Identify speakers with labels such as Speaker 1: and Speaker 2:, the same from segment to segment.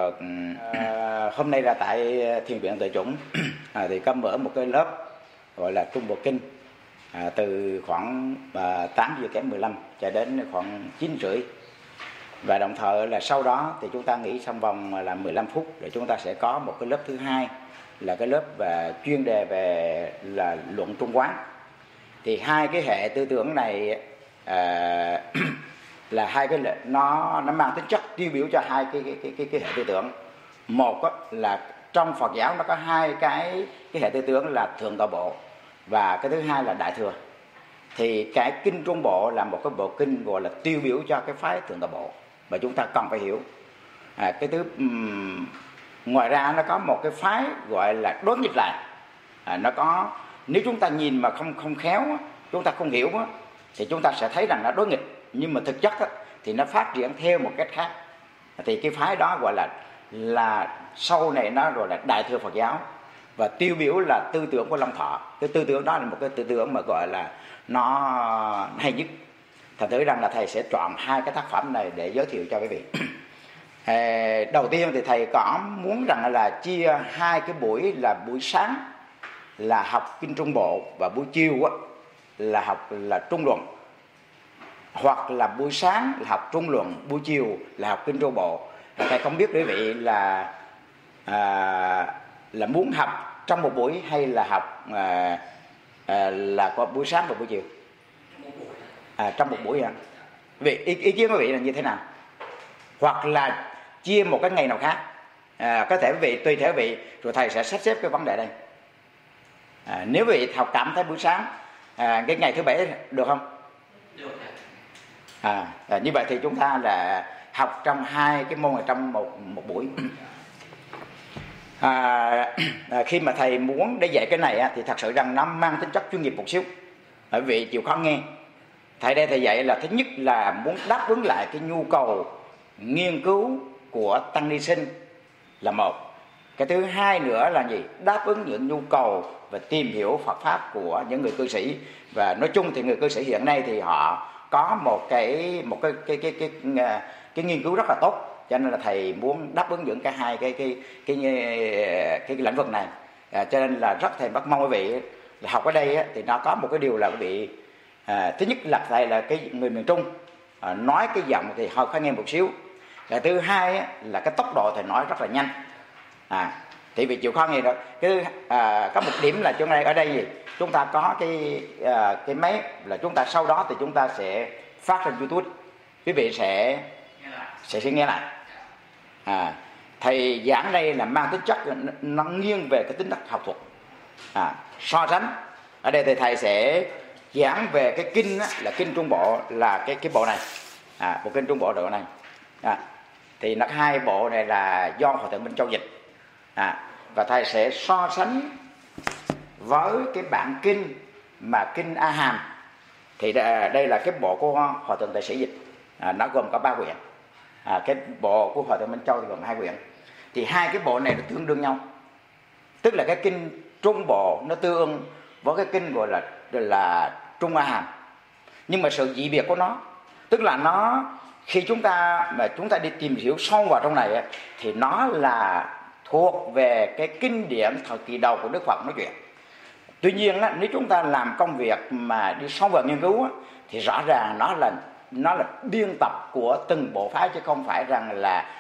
Speaker 1: Hôm nay là tại Thiền viện Tuệ Chủng thì có mở một cái lớp gọi là Trung Bộ Kinh từ khoảng 8 giờ kém 15 cho đến khoảng 9 rưỡi. Và đồng thời là sau đó thì chúng ta nghỉ trong vòng là 15 phút để chúng ta sẽ có một cái lớp thứ hai là cái lớp chuyên đề về là luận Trung Quán. Thì hai cái hệ tư tưởng này là hai cái nó mang tính chất tiêu biểu cho hai cái hệ tư tưởng. Một là trong Phật giáo nó có hai cái hệ tư tưởng là Thượng Tọa Bộ, và cái thứ hai là Đại Thừa. Thì cái kinh Trung Bộ là một cái bộ kinh gọi là tiêu biểu cho cái phái Thượng Tọa Bộ mà chúng ta cần phải hiểu. Cái thứ ngoài ra nó có một cái phái gọi là đối nghịch lại. Nó có, nếu chúng ta nhìn mà không khéo, chúng ta không hiểu thì chúng ta sẽ thấy rằng nó đối nghịch, nhưng mà thực chất thì nó phát triển theo một cách khác. Thì cái phái đó gọi là sau này nó rồi là Đại Thừa Phật giáo, và tiêu biểu là tư tưởng của Long Thọ. Cái tư tưởng đó là một cái tư tưởng mà gọi là nó hay nhất. Thật tử rằng là thầy sẽ chọn hai cái tác phẩm này để giới thiệu cho quý vị. Đầu tiên thì thầy có muốn rằng là chia hai cái buổi, là buổi sáng là học kinh Trung Bộ và buổi chiều là học là Trung Luận, hoặc là buổi sáng là học Trung Luận, buổi chiều là học kinh Trung Bộ. Thầy không biết quý vị là muốn học trong một buổi hay là học là có buổi sáng và buổi chiều. Trong một buổi vậy ý kiến quý vị là như thế nào? Hoặc là chia một cái ngày nào khác, có thể quý vị tùy theo quý vị, rồi thầy sẽ sắp xếp cái vấn đề đây. Nếu quý vị học cảm thấy buổi sáng cái ngày thứ bảy được không? Được. Như vậy thì chúng ta là học trong hai cái môn này trong một buổi. Khi mà thầy muốn để dạy cái này thì thật sự rằng nó mang tính chất chuyên nghiệp một xíu, bởi vì chịu khó nghe. Thầy đây thầy dạy là thứ nhất là muốn đáp ứng lại cái nhu cầu nghiên cứu của tăng ni sinh là một. Cái thứ hai nữa là gì? Đáp ứng những nhu cầu và tìm hiểu Phật pháp của những người cư sĩ. Và nói chung thì người cư sĩ hiện nay thì họ có một cái nghiên cứu rất là tốt, cho nên là thầy muốn đáp ứng những cái hai cái lĩnh vực này. Cho nên là rất thầy bắt mong quý vị là học ở đây thì nó có một cái điều là quý vị thứ nhất là thầy là cái người miền Trung, nói cái giọng thì hơi khó nghe một xíu. Cái thứ hai là cái tốc độ thầy nói rất là nhanh, thì vì chịu khó nghe đó. Có một điểm là chỗ này ở đây gì? Chúng ta có cái máy là chúng ta sau đó thì chúng ta sẽ phát trên YouTube, quý vị sẽ nghe lại. Thầy giảng đây là mang tính chất nó nghiêng về cái tính chất học thuật, so sánh. Ở đây thì thầy sẽ giảng về cái kinh là kinh Trung Bộ, là cái bộ này, bộ kinh Trung Bộ độ này. Thì nó hai bộ này là do Hòa Thượng Minh Châu dịch, và thầy sẽ so sánh với cái bản kinh mà kinh A Hàm. Thì đây là cái bộ của Hòa Thượng Tệ Sĩ dịch, nó gồm có 3 quyển. Cái bộ của Hòa Thượng Minh Châu thì gồm 2 quyển. Thì hai cái bộ này nó tương đương nhau, tức là cái kinh Trung Bộ nó tương ứng với cái kinh gọi là Trung A Hàm. Nhưng mà sự dị biệt của nó, tức là nó khi chúng ta đi tìm hiểu sâu vào trong này thì nó là thuộc về cái kinh điển thời kỳ đầu của Đức Phật nói chuyện. Tuy nhiên nếu chúng ta làm công việc mà đi sâu vào nghiên cứu thì rõ ràng nó là biên tập của từng bộ phái, chứ không phải rằng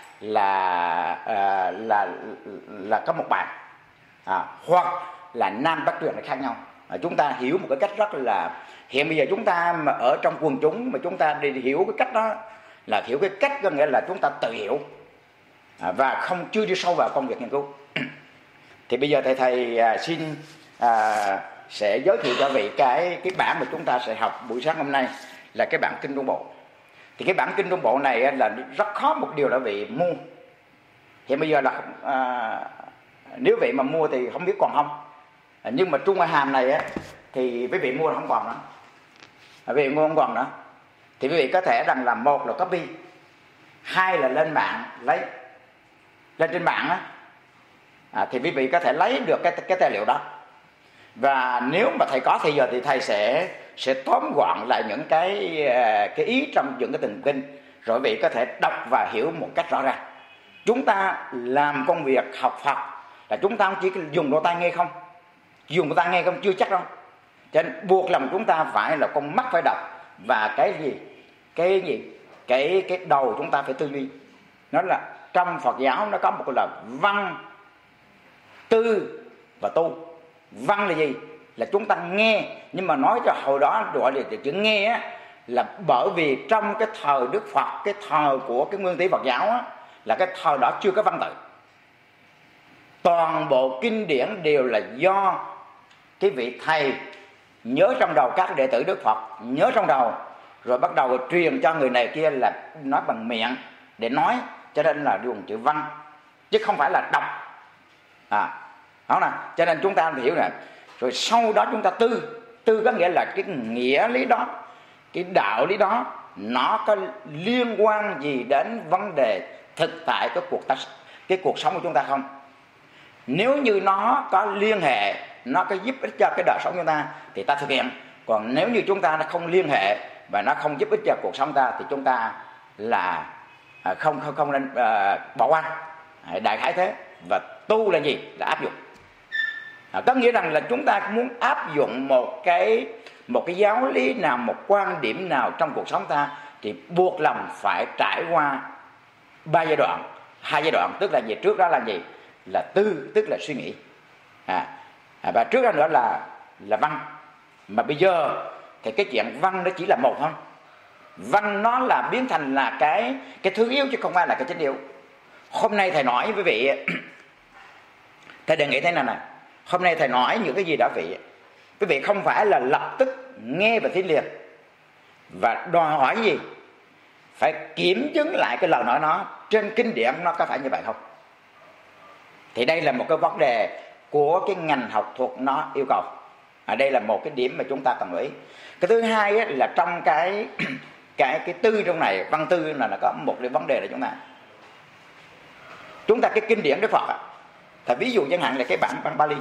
Speaker 1: là có một bản, hoặc là nam bắc truyền là khác nhau. Chúng ta hiểu một cái cách rất là, hiện bây giờ chúng ta mà ở trong quần chúng mà chúng ta đi hiểu cái cách đó là hiểu cái cách, có nghĩa là chúng ta tự hiểu và chưa đi sâu vào công việc nghiên cứu. Thì bây giờ thầy xin sẽ giới thiệu cho vị cái bản mà chúng ta sẽ học buổi sáng hôm nay là cái bản kinh Trung Bộ. Thì cái bản kinh Trung Bộ này là rất khó một điều là vị mua. Hiện bây giờ là nếu vị mà mua thì không biết còn không, nhưng mà Trung A Hàm này thì quý vị mua là không còn nữa, quý vị mua không còn nữa. Thì quý vị có thể rằng là một là copy, hai là lên mạng lên trên mạng thì quý vị có thể lấy được cái tài liệu đó. Và nếu mà thầy có thì giờ thì thầy sẽ tóm gọn lại những cái ý trong những cái từng kinh, rồi quý vị có thể đọc và hiểu một cách rõ ràng. Chúng ta làm công việc học Phật là chúng ta không chỉ dùng lỗ tai nghe không, dùng lỗ tai nghe không chưa chắc đâu. Cho nên buộc lòng chúng ta phải là con mắt phải đọc, và cái đầu chúng ta phải tư duy. Nó là trong Phật giáo nó có một cái là văn, tư và tu. Văn là gì? Là chúng ta nghe, nhưng mà nói cho hồi đó gọi là chữ nghe á, là bởi vì trong cái thời Đức Phật, cái thời của cái nguyên thủy Phật giáo á, là cái thời đó chưa có văn tự. Toàn bộ kinh điển đều là do cái vị thầy nhớ trong đầu, các đệ tử Đức Phật nhớ trong đầu, rồi bắt đầu truyền cho người này kia là nói bằng miệng để nói, cho nên là dùng chữ văn chứ không phải là đọc. Đó nè, cho nên chúng ta hiểu nè. Rồi sau đó chúng ta tư có nghĩa là cái nghĩa lý đó, cái đạo lý đó nó có liên quan gì đến vấn đề thực tại cái cuộc sống của chúng ta không. Nếu như nó có liên hệ, nó có giúp ích cho cái đời sống của chúng ta thì ta thực hiện. Còn nếu như chúng ta nó không liên hệ và nó không giúp ích cho cuộc sống ta thì chúng ta là không nên bỏ qua. Đại khái thế. Và tu là gì? Là áp dụng. Có nghĩa rằng là chúng ta muốn áp dụng một cái giáo lý nào, một quan điểm nào trong cuộc sống ta thì buộc lòng phải trải qua 3 giai đoạn, 2 giai đoạn. Tức là gì? Trước đó là gì? Là tư, tức là suy nghĩ, và trước đó nữa là văn. Mà bây giờ thì cái chuyện văn nó chỉ là một thôi. Văn nó là biến thành là cái thứ yếu chứ không phải là cái chính yếu. Hôm nay thầy nói với vị, thầy đề nghị thế này nè. Hôm nay thầy nói những cái gì đó quý vị không phải là lập tức nghe và tin liền, và đòi hỏi gì? Phải kiểm chứng lại cái lời nói nó trên kinh điển nó có phải như vậy không. Thì đây là một cái vấn đề của cái ngành học thuật nó yêu cầu. Đây là một cái điểm mà chúng ta cần lưu ý. Cái thứ hai ấy, là trong cái tư trong này, văn tư là có một cái vấn đề là chúng ta cái kinh điển Đức Phật thì ví dụ chẳng hạn là cái bản Bali.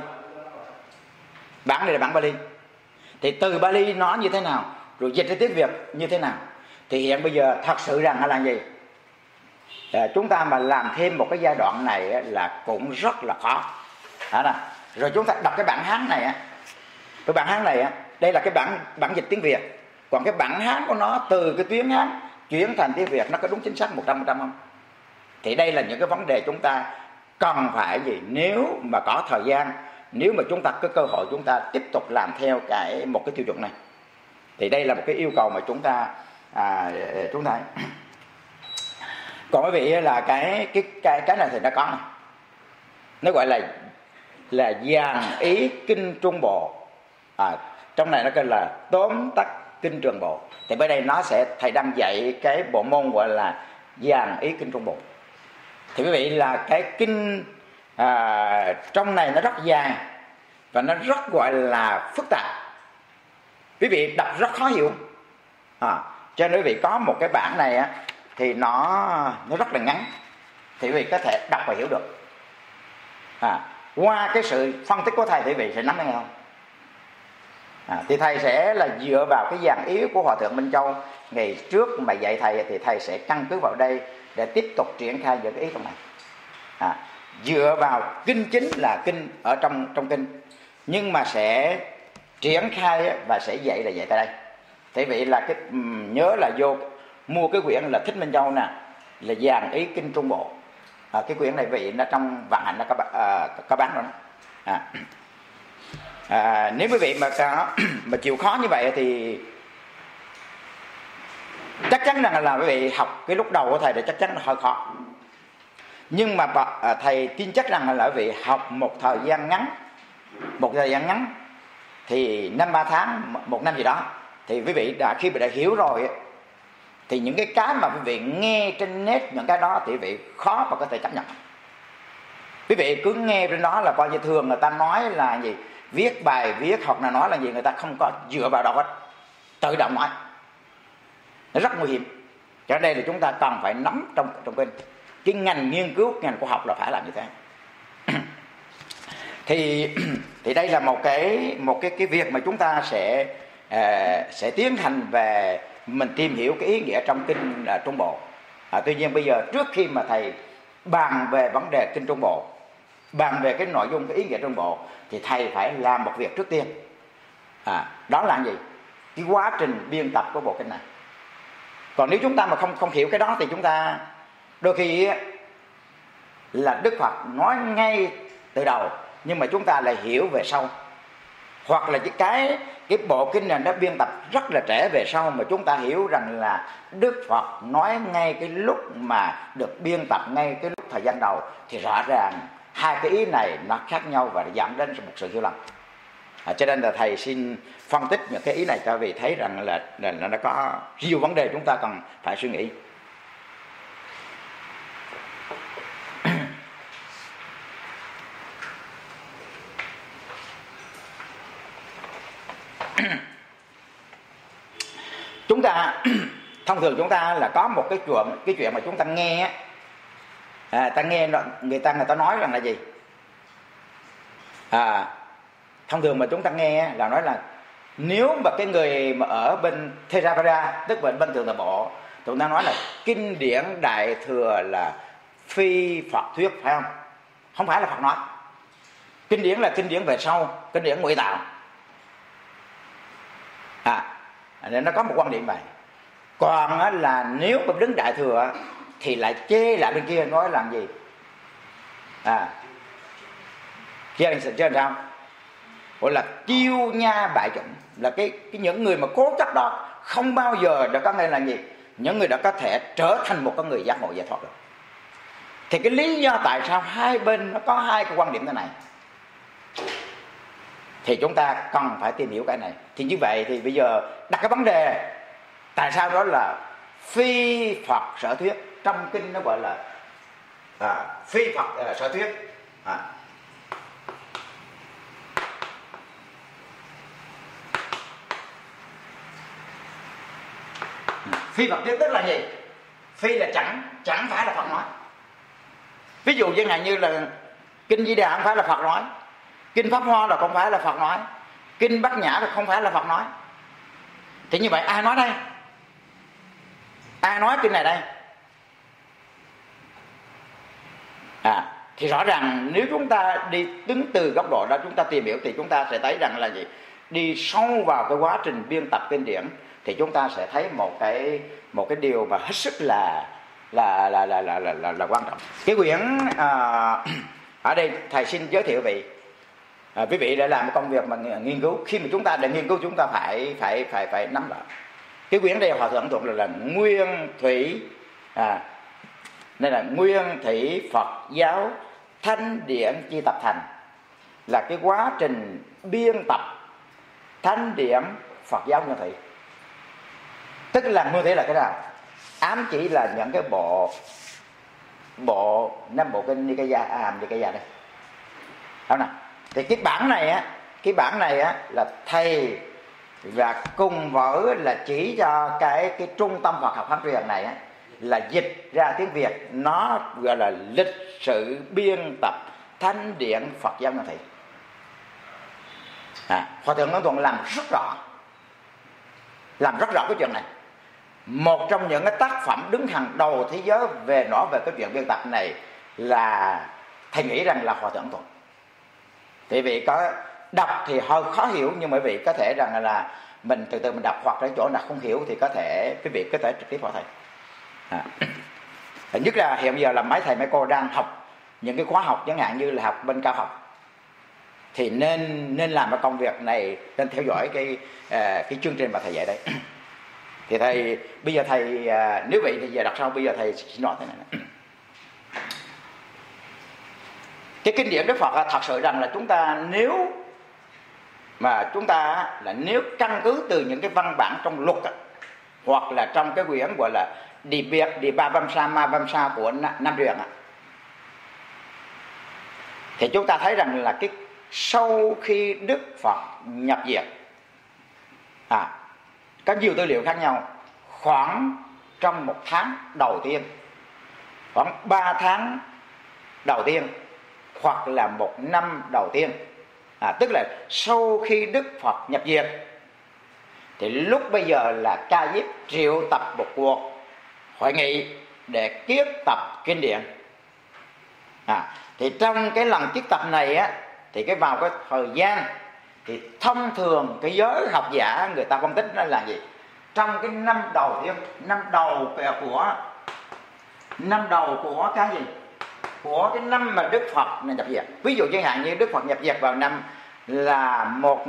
Speaker 1: Bản này là bản Bali. Thì từ Bali nó như thế nào, rồi dịch ra tiếng Việt như thế nào, thì hiện bây giờ thật sự rằng là gì? Chúng ta mà làm thêm một cái giai đoạn này là cũng rất là khó. Rồi chúng ta đọc cái bản Hán này, cái bản Hán này đây là cái bản dịch tiếng Việt. Còn cái bản Hán của nó từ cái tiếng Hán chuyển thành tiếng Việt nó có đúng chính xác 100% không? Thì đây là những cái vấn đề chúng ta cần phải gì? Nếu mà có thời gian, nếu mà chúng ta có cơ hội, chúng ta tiếp tục làm theo một cái tiêu chuẩn này. Thì đây là một cái yêu cầu mà chúng ta còn quý vị là cái này thì nó có này. Nó gọi là dàn ý kinh Trung Bộ. Trong này nó kêu là tóm tắt kinh Trường Bộ. Thì bên đây thầy đang dạy cái bộ môn gọi là dàn ý kinh Trung Bộ. Thì quý vị là cái kinh trong này nó rất dài và nó rất gọi là phức tạp. Quý vị đọc rất khó hiểu. Cho nên quý vị có một cái bản này thì nó rất là ngắn, thì quý vị có thể đọc và hiểu được. Qua cái sự phân tích của thầy thì quý vị sẽ nắm nghe không? Thì thầy sẽ là dựa vào cái dàn ý của Hòa Thượng Minh Châu ngày trước mà dạy thầy, thì thầy sẽ căn cứ vào đây để tiếp tục triển khai những cái ý trong này. Dựa vào kinh chính là kinh ở trong kinh, nhưng mà sẽ triển khai và sẽ dạy là dạy tại đây. Thế vậy là nhớ là vô mua cái quyển là Thích Minh Châu nè, là dàn ý kinh Trung Bộ. Cái quyển này vị nó trong Vạn Hạnh nó có bán rồi đó. Nếu quý vị mà chịu khó như vậy thì chắc chắn rằng là quý vị học cái lúc đầu của thầy thì chắc chắn là hơi khó. Nhưng mà thầy tin chắc rằng là quý vị học một thời gian ngắn thì 5-3 tháng, 1 năm gì đó, thì quý vị khi mà đã hiểu rồi thì những cái mà quý vị nghe trên net, những cái đó thì quý vị khó mà có thể chấp nhận. Quý vị cứ nghe trên đó là coi như thường người ta nói là gì, viết bài viết hoặc là nói là gì, người ta không có dựa vào đâu hết, tự động nói. Nó rất nguy hiểm. Cho nên đây là chúng ta cần phải nắm trong kinh. Cái ngành nghiên cứu, ngành khoa học là phải làm như thế. Thì đây là một cái việc mà chúng ta sẽ tiến hành về mình tìm hiểu cái ý nghĩa trong kinh Trung Bộ. Tuy nhiên bây giờ trước khi mà thầy bàn về vấn đề kinh Trung Bộ, bàn về cái nội dung, cái ý nghĩa Trung Bộ, thì thầy phải làm một việc trước tiên. Đó là gì? Cái quá trình biên tập của bộ kinh này. Còn nếu chúng ta mà không hiểu cái đó thì chúng ta đôi khi là Đức Phật nói ngay từ đầu, nhưng mà chúng ta lại hiểu về sau. Hoặc là cái bộ kinh này nó biên tập rất là trễ về sau, mà chúng ta hiểu rằng là Đức Phật nói ngay cái lúc mà được biên tập, ngay cái lúc thời gian đầu, thì rõ ràng hai cái ý này nó khác nhau và dẫn đến một sự hiểu lầm. Cho nên là thầy xin phân tích những cái ý này cho vì thấy rằng là nó có nhiều vấn đề chúng ta cần phải suy nghĩ. Chúng ta thông thường chúng ta là có một cái chuyện mà chúng ta nghe, người ta nói rằng là gì? Thông thường mà chúng ta nghe là nói là nếu mà cái người mà ở bên Theravada, tức là bên Thượng Tọa Bộ, chúng ta nói là kinh điển Đại Thừa là phi Phật thuyết, phải không? Không phải là Phật nói. Kinh điển là kinh điển về sau, kinh điển ngụy tạo. Nên nó có một quan điểm vậy. Còn là nếu mà đứng Đại Thừa thì lại chê lại bên kia, nói làm gì? Chê làm sao? Gọi là kiêu nha bại chủng, là cái những người mà cố chấp đó không bao giờ đã có nghĩa là gì? Những người đã có thể trở thành một con người giác ngộ giải thoát được. Thì cái lý do tại sao hai bên nó có hai cái quan điểm thế này thì chúng ta cần phải tìm hiểu cái này. Thì như vậy thì bây giờ đặt cái vấn đề tại sao đó là phi Phật sở thuyết, trong kinh nó gọi là phi Phật sở thuyết. Phi Phật thuyết tức là gì? Phi là chẳng phải là Phật nói. Ví dụ như như là kinh Di Đà không phải là Phật nói, kinh Pháp Hoa là không phải là Phật nói, kinh Bát Nhã là không phải là Phật nói. Thì như vậy ai nói đây? Ai nói kinh này đây? Thì rõ ràng nếu chúng ta đi đứng từ góc độ đó chúng ta tìm hiểu thì chúng ta sẽ thấy rằng là gì? Đi sâu vào cái quá trình biên tập kinh điển thì chúng ta sẽ thấy một cái điều mà hết sức là quan trọng. Cái quyển ở đây thầy xin giới thiệu quý vị đã làm một công việc mà nghiên cứu. Khi mà chúng ta đã nghiên cứu chúng ta phải nắm rõ. Cái quyển đây Hòa Thượng Thuận là Nguyên Thủy nên là Nguyên Thủy Phật giáo Thánh Điển Chi Tập Thành, là cái quá trình biên tập Thánh Điển Phật giáo Nguyên Thủy. Tức là Nguyên Thủy là cái nào? Ám chỉ là những cái bộ 5 bộ kinh Nikaya đây. Đó nào. Thì cái bản này là thầy và cùng với là chỉ cho cái trung tâm Phật học Pháp truyền này là dịch ra tiếng Việt, nó gọi là lịch sử biên tập Thánh Điển Phật giáo Nguyên Thủy. Hòa Thượng Ấn Thuận làm rất rõ cái chuyện này. Một trong những cái tác phẩm đứng hàng đầu thế giới về cái chuyện biên tập này là thầy nghĩ rằng là Hòa Thượng Ấn Thuận. Thì vị có đọc thì hơi khó hiểu, nhưng mà vị có thể rằng là mình từ từ mình đọc, hoặc đến chỗ nào không hiểu thì có thể quý vị có thể trực tiếp hỏi thầy. Nhất là hiện giờ là mấy thầy mấy cô đang học những cái khóa học chẳng hạn như là học bên cao học thì nên làm cái công việc này, nên theo dõi cái chương trình mà thầy dạy đây. Thì thầy bây giờ thầy nếu vậy thì giờ đọc sau, bây giờ thầy xin nói thế này. Cái kinh điển Đức Phật thật sự rằng là chúng ta nếu căn cứ từ những cái văn bản trong luật hoặc là trong cái quyển gọi là Đi Ba Vamsa Ma Vamsa của Nam Truyền thì chúng ta thấy rằng là cái sau khi Đức Phật nhập diệt có nhiều tư liệu khác nhau, khoảng trong 1 tháng đầu tiên, khoảng 3 tháng đầu tiên, hoặc là 1 năm đầu tiên, tức là sau khi Đức Phật nhập diệt thì lúc bây giờ là Ca Diếp triệu tập một cuộc hội nghị để kiết tập kinh điển. Thì trong cái lần chiết tập này á, thì cái vào cái thời gian thì thông thường cái giới học giả người ta phân tích nó là gì? Trong cái năm đầu của cái gì? Của cái năm mà Đức Phật nhập diệt. Ví dụ chẳng hạn như Đức Phật nhập diệt vào năm là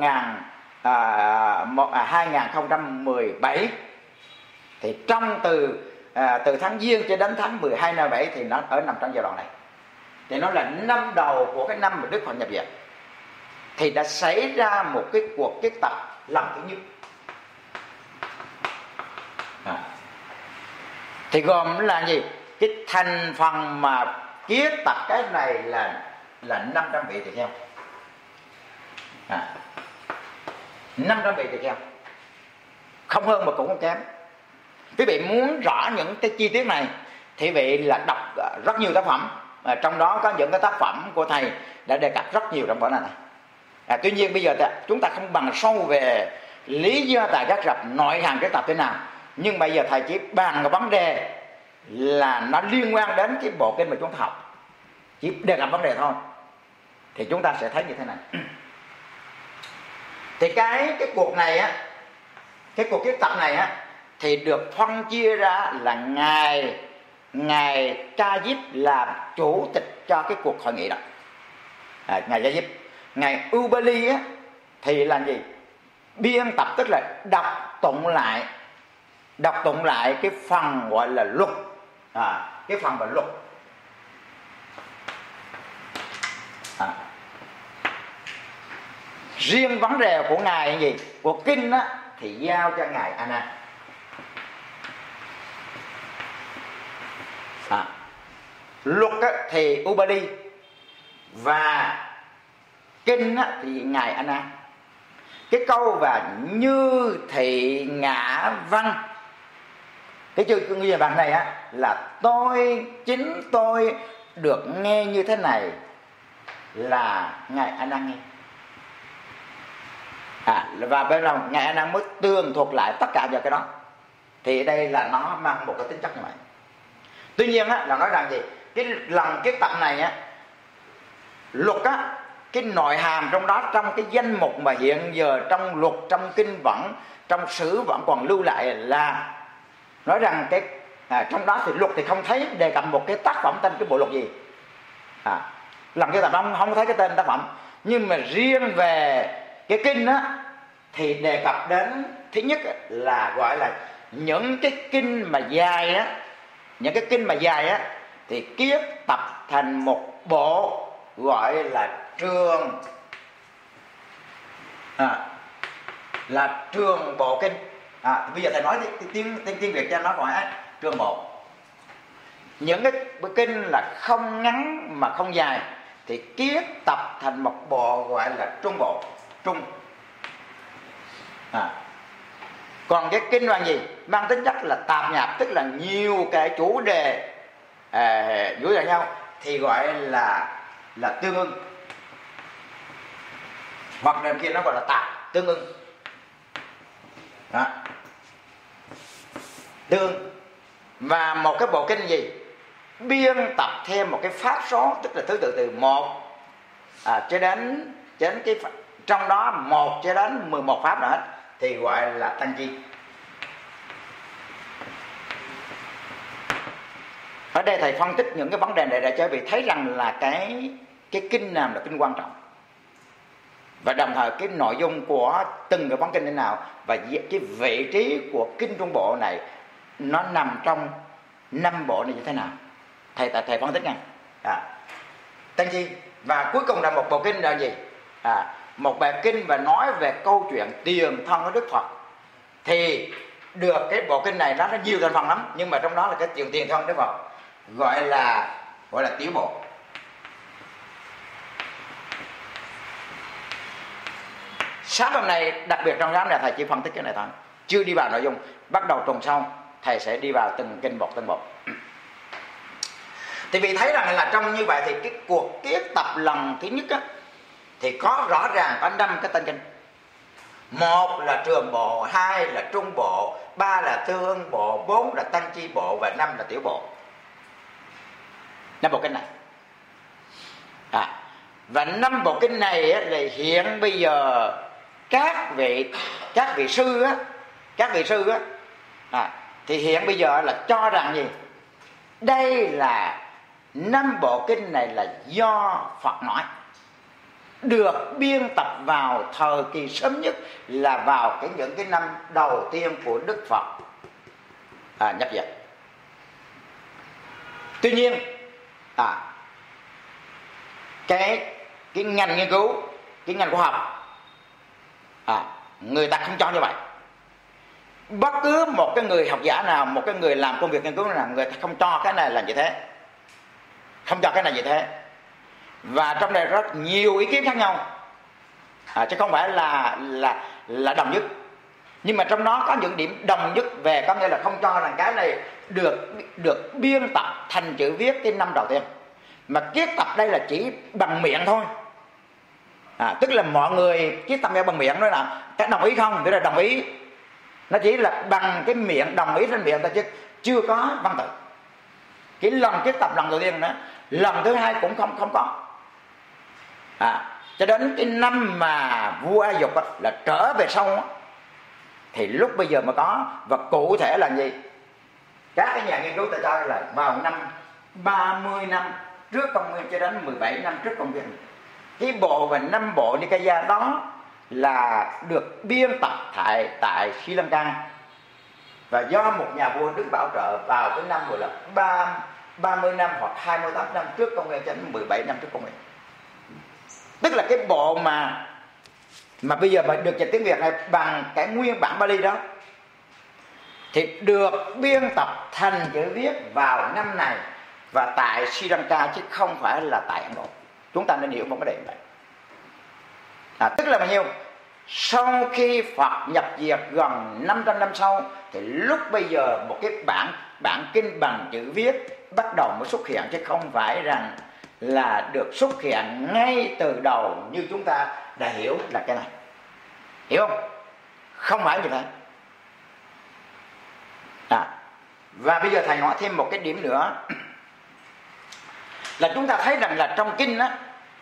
Speaker 1: 2017, thì trong từ tháng Giêng cho đến tháng 12 năm 7 thì nó ở nằm trong giai đoạn này. Thì nó là năm đầu của cái năm mà Đức Phật nhập diệt. Thì đã xảy ra một cái cuộc kiết tập lần thứ nhất. Thì gồm là gì? Cái thành phần mà kiết tập cái này là 500 vị tỳ kheo. 500 vị tỳ kheo, không hơn mà cũng không kém. Quý vị muốn rõ những cái chi tiết này thì quý vị là đọc rất nhiều tác phẩm, trong đó có những cái tác phẩm của thầy đã đề cập rất nhiều trong vở này. Tuy nhiên bây giờ chúng ta không bằng sâu về lý do tại các rập nội hàm các tập thế nào, nhưng bây giờ thầy chỉ bàn cái vấn đề là nó liên quan đến cái bộ kinh mà chúng ta học, chỉ đề cập vấn đề thôi, thì chúng ta sẽ thấy như thế này. Thì cái cuộc này á, cái cuộc kiết tập này á, thì được phân chia ra là ngài Ca Diếp làm chủ tịch cho cái cuộc hội nghị đó. Ngài Ca Diếp, ngài Ubali á thì làm gì? Biên tập, tức là đọc tụng lại cái phần gọi là luật, cái phần về luật. Riêng vấn đề của ngài gì? Của kinh á thì giao cho ngài A Nan. Luật á, thì Ubali, và kinh á, thì ngài A Nan. Cái câu và như thị ngã văn, cái chữ như bằng này á là chính tôi được nghe như thế này là ngài A Nan nghe. Và bên đầu ngài A Nan mới tường thuật lại tất cả vào cái đó. Thì đây là nó mang một cái tính chất như vậy. Tuy nhiên á, là nói rằng gì? Cái lần kiết tập này á, luật á, cái nội hàm trong đó, trong cái danh mục mà hiện giờ trong luật, trong kinh vẫn, trong sử vẫn còn lưu lại là nói rằng cái trong đó thì luật thì không thấy đề cập một cái tác phẩm tên cái bộ luật gì. Lần kiết tập không thấy cái tên tác phẩm, nhưng mà riêng về cái kinh á thì đề cập đến, thứ nhất là gọi là những cái kinh mà dài á, thì kiết tập thành một bộ gọi là trường, là trường bộ kinh. Bây giờ thầy nói tiếng Việt cho nó gọi trường bộ. Những cái kinh là không ngắn mà không dài thì kiết tập thành một bộ gọi là trung bộ, trung. Còn cái kinh là gì? Mang tính chất là tạp nhạp, tức là nhiều cái chủ đề đối với nhau thì gọi là tương ưng, hoặc là kia nó gọi là tạp tương ưng. Tương. Và một cái bộ kinh gì? Biên tập thêm một cái pháp số, tức là thứ tự từ 1 cho đến cái trong đó 1 cho đến 11 pháp nữa hết thì gọi là Tăng Chi. Ở đây thầy phân tích những cái vấn đề này để cho quý vị thấy rằng là cái kinh nào là kinh quan trọng, và đồng thời cái nội dung của từng cái vấn kinh thế nào, và cái vị trí của kinh trung bộ này nó nằm trong 5 bộ này như thế nào. Thầy phân tích nha. Tăng Chi. Và cuối cùng là một bộ kinh là gì? Một bài kinh và nói về câu chuyện tiền thân của Đức Phật. Thì được cái bộ kinh này nó nhiều thành phần lắm, nhưng mà trong đó là cái chuyện tiền thân Đức Phật gọi là tiểu bộ. Sáng hôm nay đặc biệt trong nhóm này thầy chỉ phân tích cái này thôi, chưa đi vào nội dung. Bắt đầu tuần sau thầy sẽ đi vào từng kinh một. Thì vì thấy rằng là trong như vậy thì cái cuộc kiết tập lần thứ nhất á, thì có rõ ràng có 5 cái tên kinh. 1 là trường bộ, 2 là trung bộ, 3 là tương ưng bộ, 4 là tăng chi bộ và 5 là tiểu bộ. 5 bộ kinh này. Và 5 bộ kinh này á, là hiện bây giờ các vị sư á, thì hiện bây giờ là cho rằng gì? Đây là 5 bộ kinh này là do Phật nói, được biên tập vào thời kỳ sớm nhất là vào những cái năm đầu tiên của Đức Phật nhập diệt. Tuy nhiên cái ngành nghiên cứu, cái ngành khoa học người ta không cho như vậy. Bất cứ một cái người học giả nào, một cái người làm công việc nghiên cứu nào, người ta không cho cái này là như thế, không cho cái này như thế. Và trong này rất nhiều ý kiến khác nhau, chứ không phải là đồng nhất. Nhưng mà trong đó có những điểm đồng nhất về, có nghĩa là không cho rằng cái này được biên tập thành chữ viết cái năm đầu tiên, mà kiết tập đây là chỉ bằng miệng thôi. Tức là mọi người kiết tập bằng miệng đó là cái đồng ý không? Tức là đồng ý, nó chỉ là bằng cái miệng, đồng ý trên miệng ta, chứ chưa có văn tự. Cái lần kiết tập lần đầu tiên nữa, lần thứ hai cũng không có. Cho đến cái năm mà vua A Dục là trở về sau thì lúc bây giờ mới có. Và cụ thể là gì? Các cái nhà nghiên cứu ta cho là vào năm 30 năm trước công nguyên cho đến 17 năm trước công nguyên, cái bộ và 5 bộ Nikaya đó là được biên tập tại Sri Lanka, và do một nhà vua Đức bảo trợ vào cái năm gọi là 30 năm hoặc 28 năm trước công nguyên cho đến 17 năm trước công nguyên. Tức là cái bộ mà bây giờ mà được dịch tiếng Việt này bằng cái nguyên bản Bali đó thì được biên tập thành chữ viết vào năm này và tại Sri Lanka, chứ không phải là tại Ấn Độ. Chúng ta nên hiểu một cái điểm này. Tức là bao nhiêu? Sau khi Phật nhập diệt gần 500 năm sau thì lúc bây giờ một cái bản kinh bằng chữ viết bắt đầu mới xuất hiện, chứ không phải rằng là được xuất hiện ngay từ đầu như chúng ta đã hiểu là cái này. Hiểu không? Không phải như thế. Và bây giờ thầy nói thêm một cái điểm nữa là chúng ta thấy rằng là trong kinh á,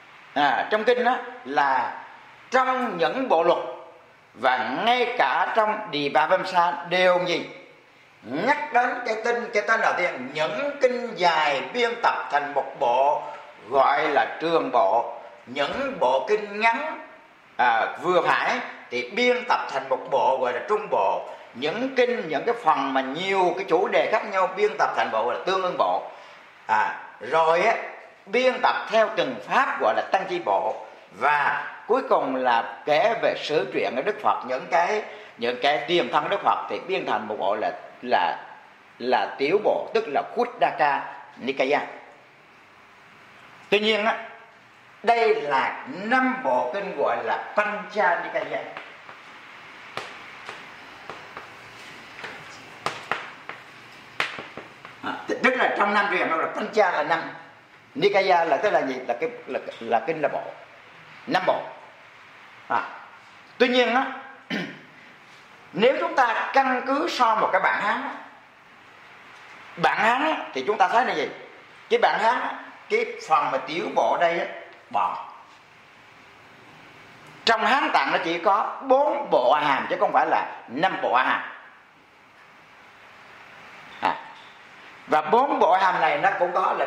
Speaker 1: là trong những bộ luật và ngay cả trong Đề Bà Vam Sa đều gì nhắc đến cái tên đầu tiên. Những kinh dài biên tập thành một bộ gọi là trường bộ, những bộ kinh ngắn vừa phải thì biên tập thành một bộ gọi là trung bộ, những kinh, những cái phần mà nhiều cái chủ đề khác nhau biên tập thành bộ gọi là tương ưng bộ, rồi biên tập theo từng pháp gọi là tăng chi bộ, và cuối cùng là kể về sử truyện của Đức Phật, những cái tiền thân Đức Phật thì biên thành một bộ là tiểu bộ, tức là Khuddaka Nikaya. Tuy nhiên đây là 5 bộ kinh gọi là Pancha Nikaya. Tức là trong 5 truyền đó là Pancha là 5, Nikaya là tức là gì? Là kinh là bộ, 5 bộ. Tuy nhiên nếu chúng ta căn cứ so một cái bản Hán thì chúng ta thấy là gì? Cái bản Hán, cái phần mà tiểu bộ đây bỏ. Trong Hán Tạng nó chỉ có 4 bộ A Hàm chứ không phải là 5 bộ A Hàm. Và 4 bộ A Hàm này nó cũng có là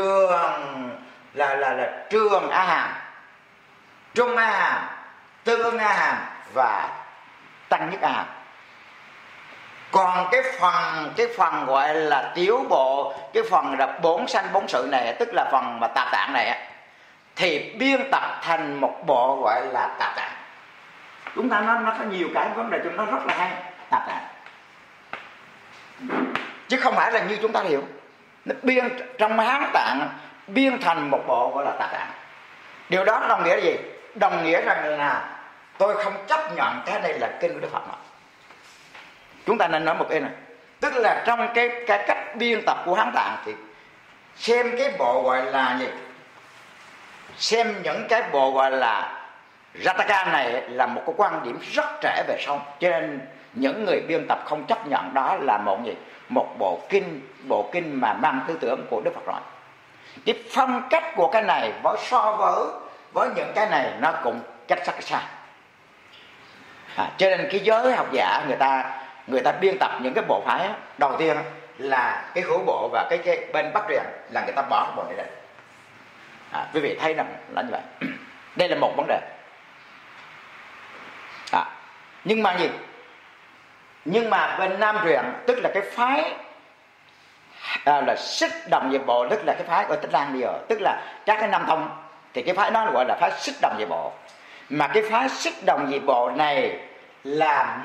Speaker 1: trường A Hàm, trung A Hàm, tương A Hàm và tăng nhất A Hàm. Còn cái phần gọi là tiểu bộ, cái phần là 4 sanh 4 sự này, tức là phần mà tạp tạng này thì biên tập thành một bộ gọi là tạp tạng. Chúng ta nó có nhiều cái vấn đề chúng nó rất là hay, tạp tạng, chứ không phải là như chúng ta hiểu. Nó biên trong Hán Tạng biên thành một bộ gọi là tạp tạng. Điều đó đồng nghĩa là gì? Đồng nghĩa rằng là tôi không chấp nhận cái này là kinh của Đức Phật mà. Chúng ta nên nói một cái này, tức là trong cái cách biên tập của Hán Tạng thì xem cái bộ gọi là gì? Xem những cái bộ gọi là Rataka này là một cái quan điểm rất trẻ về sau, cho nên những người biên tập không chấp nhận đó là một gì? Một bộ kinh mà mang tư tưởng của Đức Phật rồi. Cái phong cách của cái này so với với những cái này nó cũng cách rất xa. Cho nên cái giới học giả người ta biên tập những cái bộ phái đó, đầu tiên là cái hữu bộ và cái bên Bắc Truyền là người ta bỏ cái bộ này ra. Quý vị thấy rằng là như vậy. Đây là một vấn đề. Nhưng mà gì? Nhưng mà bên Nam Truyền, tức là cái phái là Xích Đồng Diệp Bộ, tức là cái phái của Tích Lan bây giờ, tức là các cái Nam Tông, thì cái phái đó gọi là phái Xích Đồng Diệp Bộ. Mà cái phái Xích Đồng Diệp Bộ này là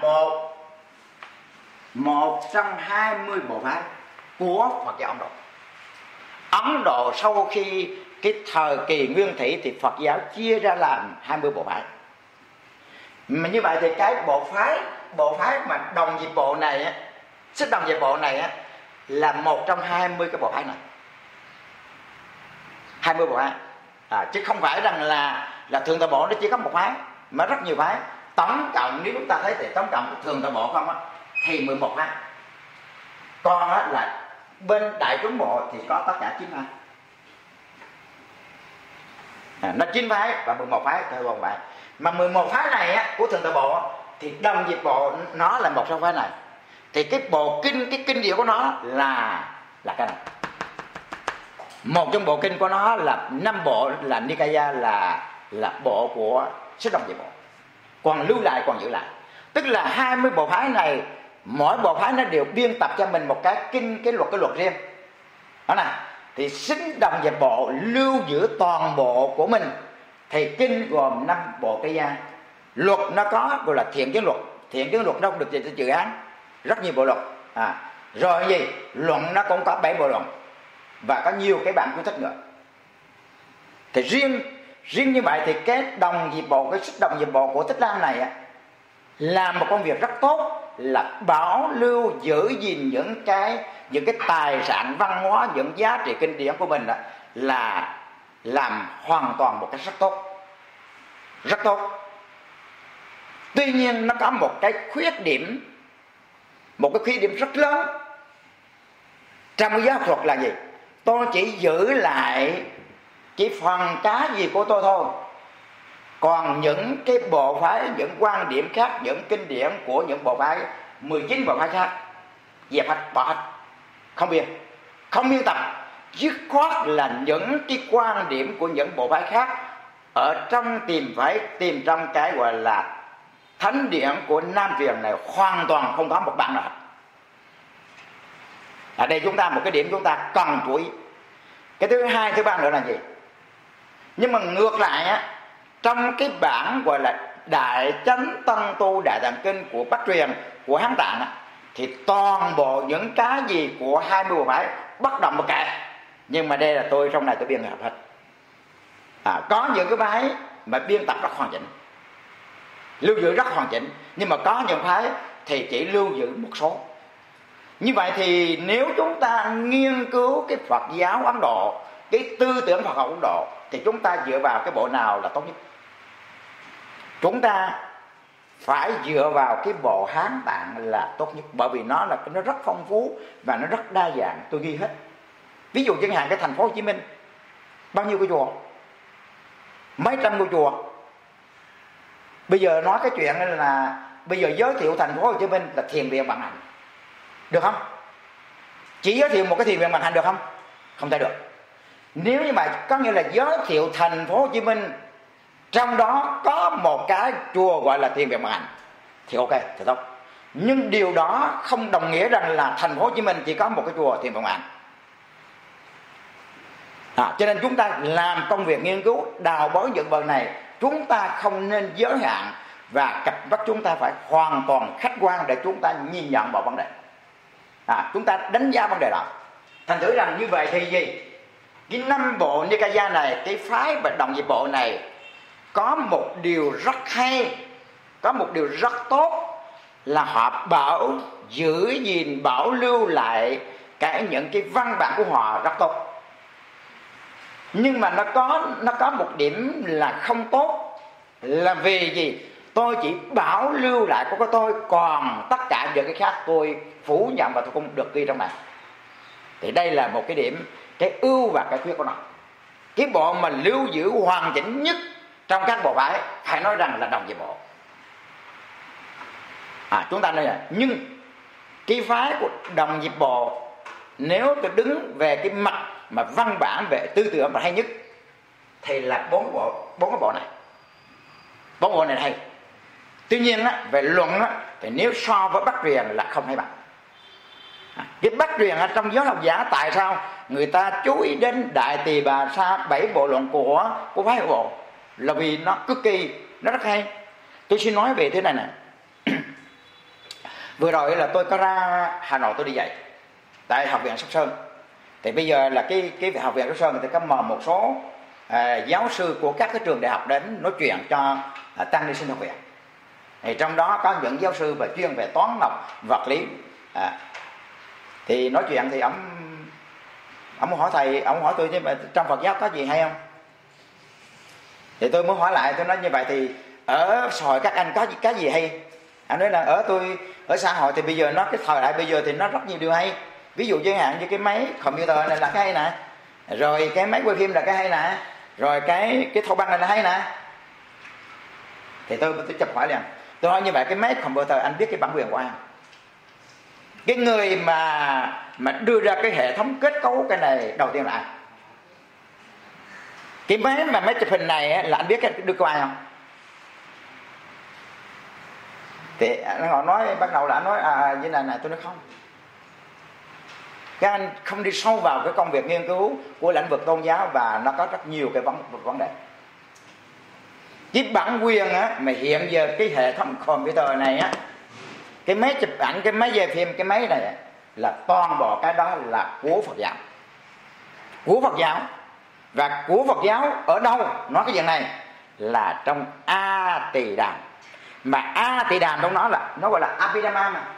Speaker 1: một trong 20 bộ phái của Phật giáo Ấn Độ. Ấn Độ sau khi cái thời kỳ Nguyên Thủy thì Phật giáo chia ra làm 20 bộ phái. Mà như vậy thì cái bộ phái mà Đồng Diệp Bộ này á, Xích Đồng Diệp Bộ này á, là một trong 20 cái bộ phái này. 20 bộ phái. Chứ không phải rằng là Thượng Tọa Bộ nó chỉ có một phái, mà rất nhiều phái. Tổng cộng nếu chúng ta thấy thì tổng cộng Thượng Tọa Bộ không á, thì 11 phái. Còn á, là bên Đại Chúng Bộ thì có tất cả 9 phái. Nó 9 phái và 11 phái theo một phái. Mà 11 phái này á, của Thượng Tọa Bộ thì Đồng Diệp Bộ nó là một trong phái này. Thì cái bộ kinh, cái kinh điển của nó là cái này. Một trong bộ kinh của nó là 5 bộ là Nikaya, là bộ của Xích Đồng Diệp Bộ. Còn lưu lại, còn giữ lại. Tức là 20 bộ phái này, mỗi bộ phái nó đều biên tập cho mình một cái kinh, cái luật riêng. Đó này, thì Xích Đồng Diệp Bộ lưu giữ toàn bộ của mình. Thì kinh gồm 5 bộ cây gia. Luật nó có gọi là thiện kiến luật. Thiện kiến luật nó không được dịch chữ Hán, rất nhiều bộ luật. Rồi gì? Luận nó cũng có 7 bộ luận và có nhiều cái bản cuốn sách nữa. Thì riêng như vậy thì cái Đồng Diệp Bộ, cái Xích Đồng Diệp Bộ của Tích Lan này á, làm một công việc rất tốt là bảo lưu giữ gìn những cái tài sản văn hóa, những giá trị kinh điển của mình đó, là làm hoàn toàn một cách rất tốt. Tuy nhiên nó có một cái khuyết điểm rất lớn trong cái giáo thuật là gì? Tôi chỉ giữ lại chỉ phần cái gì của tôi thôi, còn những cái bộ phái, những quan điểm khác, những kinh điển của những bộ phái 19 bộ phái khác dẹp hết, bỏ hết, không biên tập. Dứt khoát là những cái quan điểm của những bộ phái khác ở trong tìm trong cái gọi là thánh điển của Nam Truyền này, hoàn toàn không có một bản nào. Ở đây chúng ta một cái điểm chúng ta cần chú ý. Cái thứ hai, thứ ba nữa là gì? Nhưng mà ngược lại á, trong cái bản gọi là Đại Chánh Tân Tu Đại Tạng Kinh của Bắc Truyền, của Hán Tạng á, thì toàn bộ những cái gì của 20 bộ phái bất động một cái. Nhưng mà đây là trong này tôi biên tập hết. Có những cái phái mà biên tập rất hoàn chỉnh, lưu giữ rất hoàn chỉnh, nhưng mà có những phái thì chỉ lưu giữ một số. Như vậy thì nếu chúng ta nghiên cứu cái Phật giáo Ấn Độ, cái tư tưởng Phật học Ấn Độ, thì chúng ta dựa vào cái bộ nào là tốt nhất? Chúng ta phải dựa vào cái bộ Hán Tạng là tốt nhất, bởi vì nó rất phong phú và nó rất đa dạng. Tôi ghi hết. Ví dụ chẳng hạn cái thành phố Hồ Chí Minh, bao nhiêu cái chùa, mấy trăm ngôi chùa. Bây giờ nói cái chuyện là bây giờ giới thiệu thành phố Hồ Chí Minh là thiền viện vận hành, được không? Chỉ giới thiệu một cái thiền viện vận hành được không? Không thể được. Nếu như mà có nghĩa là giới thiệu thành phố Hồ Chí Minh, trong đó có một cái chùa gọi là thiền viện vận hành, thì ok, thì tốt. Nhưng điều đó không đồng nghĩa rằng là thành phố Hồ Chí Minh chỉ có một cái chùa thiền viện vận hành. Cho nên chúng ta làm công việc nghiên cứu đào bới những vật này, chúng ta không nên giới hạn, và cặp mắt chúng ta phải hoàn toàn khách quan để chúng ta nhìn nhận vào vấn đề. Chúng ta đánh giá vấn đề đó. Thành thử rằng như vậy thì gì? Cái 5 bộ Nikaya này, cái phái và Đồng Diệp Bộ này có một điều rất hay, có một điều rất tốt, là họ giữ gìn, bảo lưu lại những cái văn bản của họ rất tốt. Nhưng mà nó có một điểm là không tốt, là vì gì? Tôi chỉ bảo lưu lại của tôi, còn tất cả những cái khác tôi phủ nhận và tôi không được ghi trong này. Thì đây là một cái điểm, cái ưu và cái khuyết của nó. Cái bộ mà lưu giữ hoàn chỉnh nhất trong các bộ phái phải nói rằng là đồng diệp bộ. Chúng ta nói là nhưng cái phái của đồng diệp bộ, nếu tôi đứng về cái mặt mà văn bản về tư tưởng mà hay nhất thì là bốn cái bộ này. Bốn bộ này hay. Tuy nhiên á, về luận á, thì nếu so với Bắc Truyền là không hay bằng. Cái Bắc Truyền ở trong giáo học giả, tại sao người ta chú ý đến Đại Tỳ Bà Sa 7 bộ luận của phái Hữu Bộ? Là vì nó cực kỳ, nó rất hay. Tôi xin nói về thế này nè. Vừa rồi là tôi có ra Hà Nội tôi đi dạy tại Học viện Sóc Sơn. Thì bây giờ là cái Học viện Sóc Sơn thì có mời một số giáo sư của các cái trường đại học đến nói chuyện cho tăng ni sinh học viện. Thì trong đó có những giáo sư về chuyên về toán học, vật lý. Thì nói chuyện thì ông hỏi thầy, ông hỏi tôi chứ trong Phật giáo có gì hay không? Thì tôi muốn hỏi lại, tôi nói như vậy thì ở xã hội các anh có cái gì hay? Anh nói là ở xã hội thì bây giờ nó cái thời đại bây giờ thì nó rất nhiều điều hay. Ví dụ như hạn như cái máy computer này là cái hay nè, rồi cái máy quay phim là cái hay nè, rồi cái thâu băng này là hay nè. Thì tôi chụp hỏi liền, tôi hỏi như vậy cái máy computer anh biết cái bản quyền của ai không? Cái người mà đưa ra cái hệ thống kết cấu cái này đầu tiên là ai? Cái máy chụp hình này là anh biết cái đưa của ai không? Thì họ nói bắt đầu là anh nói như này tôi nói không. Các anh không đi sâu vào cái công việc nghiên cứu của lĩnh vực tôn giáo và nó có rất nhiều cái vấn đề. Cái bản quyền á, mà hiện giờ cái hệ thống computer này á, cái máy chụp ảnh, cái máy quay phim, cái máy này là toàn bộ cái đó là của Phật giáo. Của Phật giáo. Và của Phật giáo ở đâu? Nói cái chuyện này là trong A Tỳ Đàm. Mà A Tỳ Đàm trong đó là nó gọi là Abhidhamma mà.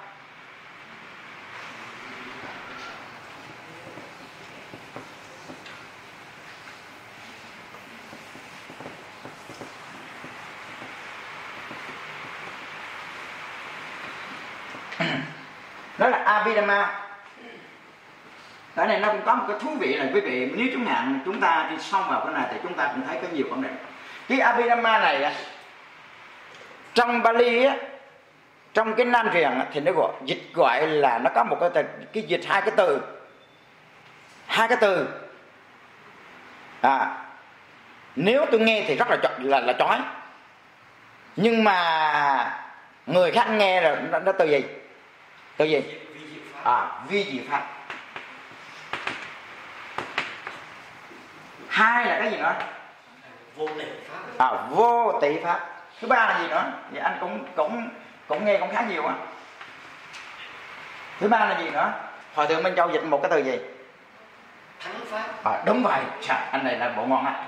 Speaker 1: Đó là Abhidhamma. Cái này nó cũng có một cái thú vị là quý vị, nếu chúng ta đi sâu vào cái này thì chúng ta cũng thấy có nhiều vấn đề. Cái Abhidhamma này trong Bali á, trong cái Nam truyền thì nó gọi là nó có một cái dịch hai cái từ. Nếu tôi nghe thì rất là chói, nhưng mà người khác nghe rồi nó từ gì? Từ gì? Vi diệu pháp. Hai là cái gì nữa?
Speaker 2: Vô tỷ pháp.
Speaker 1: Vô tỷ pháp. Thứ ba là gì nữa? Thì anh cũng nghe cũng khá nhiều á. Thứ ba là gì nữa? Hòa thượng Minh Châu dịch một cái từ gì?
Speaker 2: Thắng pháp.
Speaker 1: Đúng vậy. Anh này là bộ ngon á.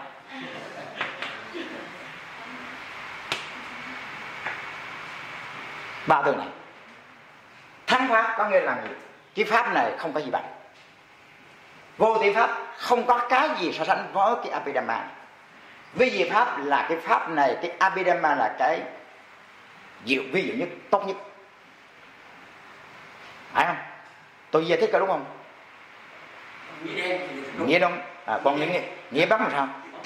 Speaker 1: Ba từ này. Thắng pháp có nghĩa là gì? Cái pháp này không có gì bằng. Vô tỷ pháp không có cái gì so sánh với cái Abhidhamma này. Vi diệu pháp là cái pháp này, cái Abhidhamma là cái diệu vi diệu nhất, tốt nhất. Phải không? Tôi giải thích có đúng không? Nghĩa đúng. Còn nghĩa bóng là sao?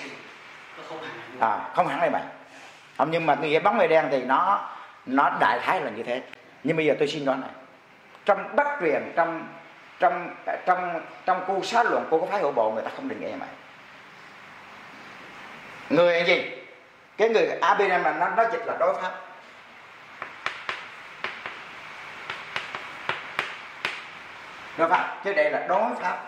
Speaker 1: Không hẳn là vậy. Không, nhưng mà nghĩa bóng người đen thì nó đại khái là như thế. Nhưng bây giờ tôi xin nói này, trong Bắc truyền, trong cu xá luận của phái Hữu Bộ người ta không định nghĩa như vậy. Người gì? Cái người Abhidhamma nó dịch là đối pháp. Đối pháp, chứ đây là đối pháp.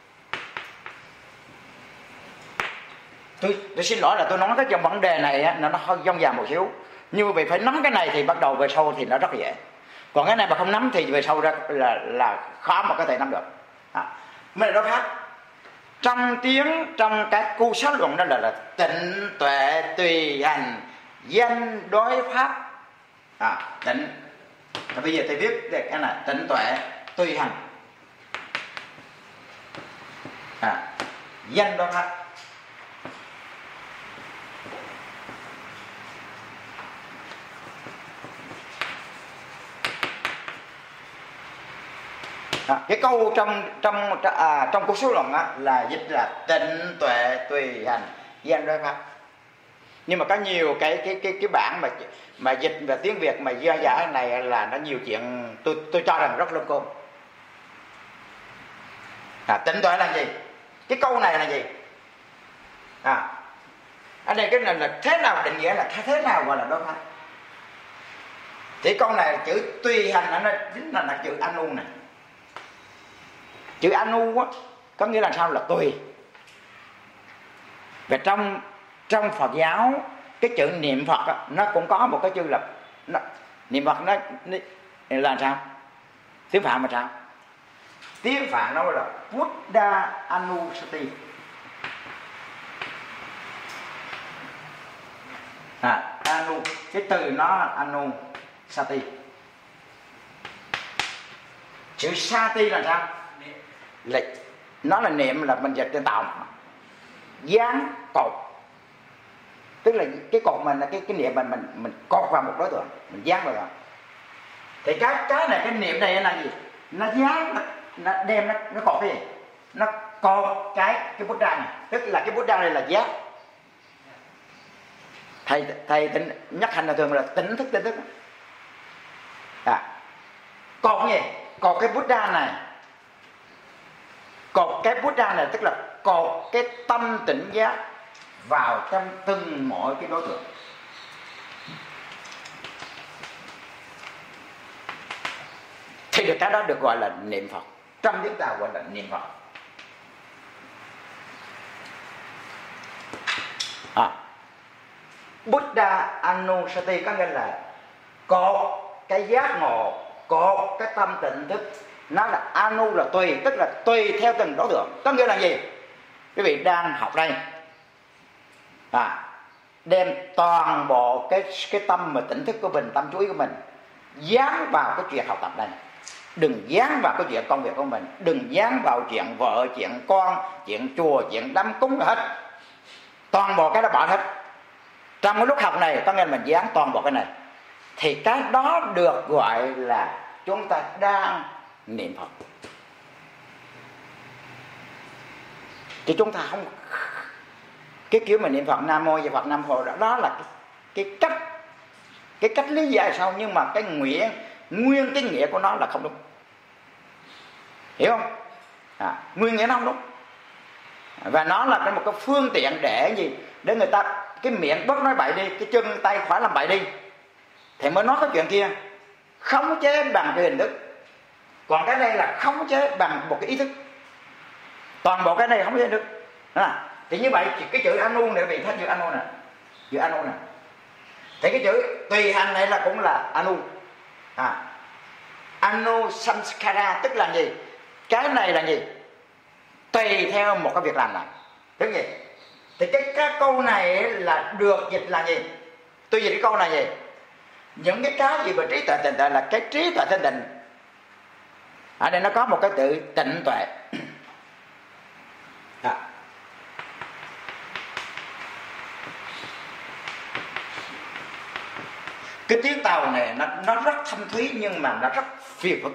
Speaker 1: Tôi xin lỗi là tôi nói cái trong vấn đề này nó hơi dông dàng một xíu, nhưng vì phải nắm cái này thì bắt đầu về sau thì nó rất dễ. Còn cái này mà không nắm thì về sau ra là khó mà có thể nắm được. Mới là đối pháp. Trong các cu sát luận đó là tịnh tuệ tùy hành danh đối pháp. Tịnh. Bây giờ thầy viết cái này tịnh tuệ tùy hành. Danh đối pháp. Cái câu trong câu số luận là dịch là tịnh tuệ tùy hành danh đối pháp. Nhưng mà có nhiều cái bản mà dịch về tiếng Việt mà do giả này là nó nhiều chuyện tôi cho rằng rất lung côn. Tịnh tuệ là gì? Cái câu này là gì? Ở đây cái này là thế nào định nghĩa, là thế nào gọi là đối pháp? Thì câu này chữ tùy hành nó chính là chữ anu này. Chữ anu á có nghĩa là sao? Là tùy. Và trong Phật giáo cái chữ niệm Phật á, nó cũng có một cái chữ là niệm Phật nó là sao? Tiếng Phạn mà sao? Tiếng Phạn nó là Buddha Anusati. Anu, cái từ nó Anusati. Chữ Sati là sao? Nó là niệm, là mình dịch trên tàu dán cột, tức là cái cột mình là cái niệm mình cột vào một đối tượng, mình dán vào đó. Thì cái này, cái niệm này là gì? Nó dán, nó đem nó cột cái gì? Nó cột cái Buddha này, tức là cái Buddha này là dán. Thầy nhắc hành là thường là tỉnh thức. Cột gì? Cột cái Buddha này. Cột cái Buddha này tức là cột cái tâm tỉnh giác vào trong từng mỗi cái đối tượng. Thì được cái đó được gọi là niệm Phật. Trong tiếng Tàu gọi là niệm Phật. Buddha Anusati có nghĩa là cột cái giác ngộ, cột cái tâm tịnh thức. Nó là anu là tùy, tức là tùy theo từng đối tượng. Có nghĩa là gì? Quý vị đang học đây, đem toàn bộ cái tâm mà tỉnh thức của mình, tâm chú ý của mình dán vào cái chuyện học tập đây. Đừng dán vào cái chuyện công việc của mình, đừng dán vào chuyện vợ, chuyện con, chuyện chùa, chuyện đám cúng hết. Toàn bộ cái đó bỏ hết. Trong cái lúc học này có nghĩa là mình dán toàn bộ cái này. Thì cái đó được gọi là chúng ta đang niệm Phật. Thì chúng ta không, cái kiểu mà niệm Phật Nam Mô Di Phật Nam Mô đó là cái cách lý giải sao, nhưng mà cái nguyên cái nghĩa của nó là không đúng. Hiểu không? Nguyên nghĩa nó không đúng. Và nó là một cái phương tiện để gì? Để người ta cái miệng bớt nói bậy đi, cái chân tay khỏi làm bậy đi, thì mới nói cái chuyện kia. Khống chế bằng cái hình thức. Còn cái này là khống chế bằng một cái ý thức. Toàn bộ cái này không có hình thức. Thì như vậy cái chữ anu này bị thấy chữ anu nè. Chữ anu nè. Thì cái chữ tùy hành này là cũng là anu. Anu samskara tức là gì? Cái này là gì? Tùy theo một cái việc làm này. Tức gì? Thì cái câu này là được dịch là gì? Tôi dịch cái câu này gì? Những cái gì về trí tuệ tịnh tuệ là cái trí tuệ thanh tịnh. Ở đây nó có một cái từ tịnh tuệ. Cái tiếng Tàu này nó rất thâm thúy, nhưng mà nó rất phiền phức.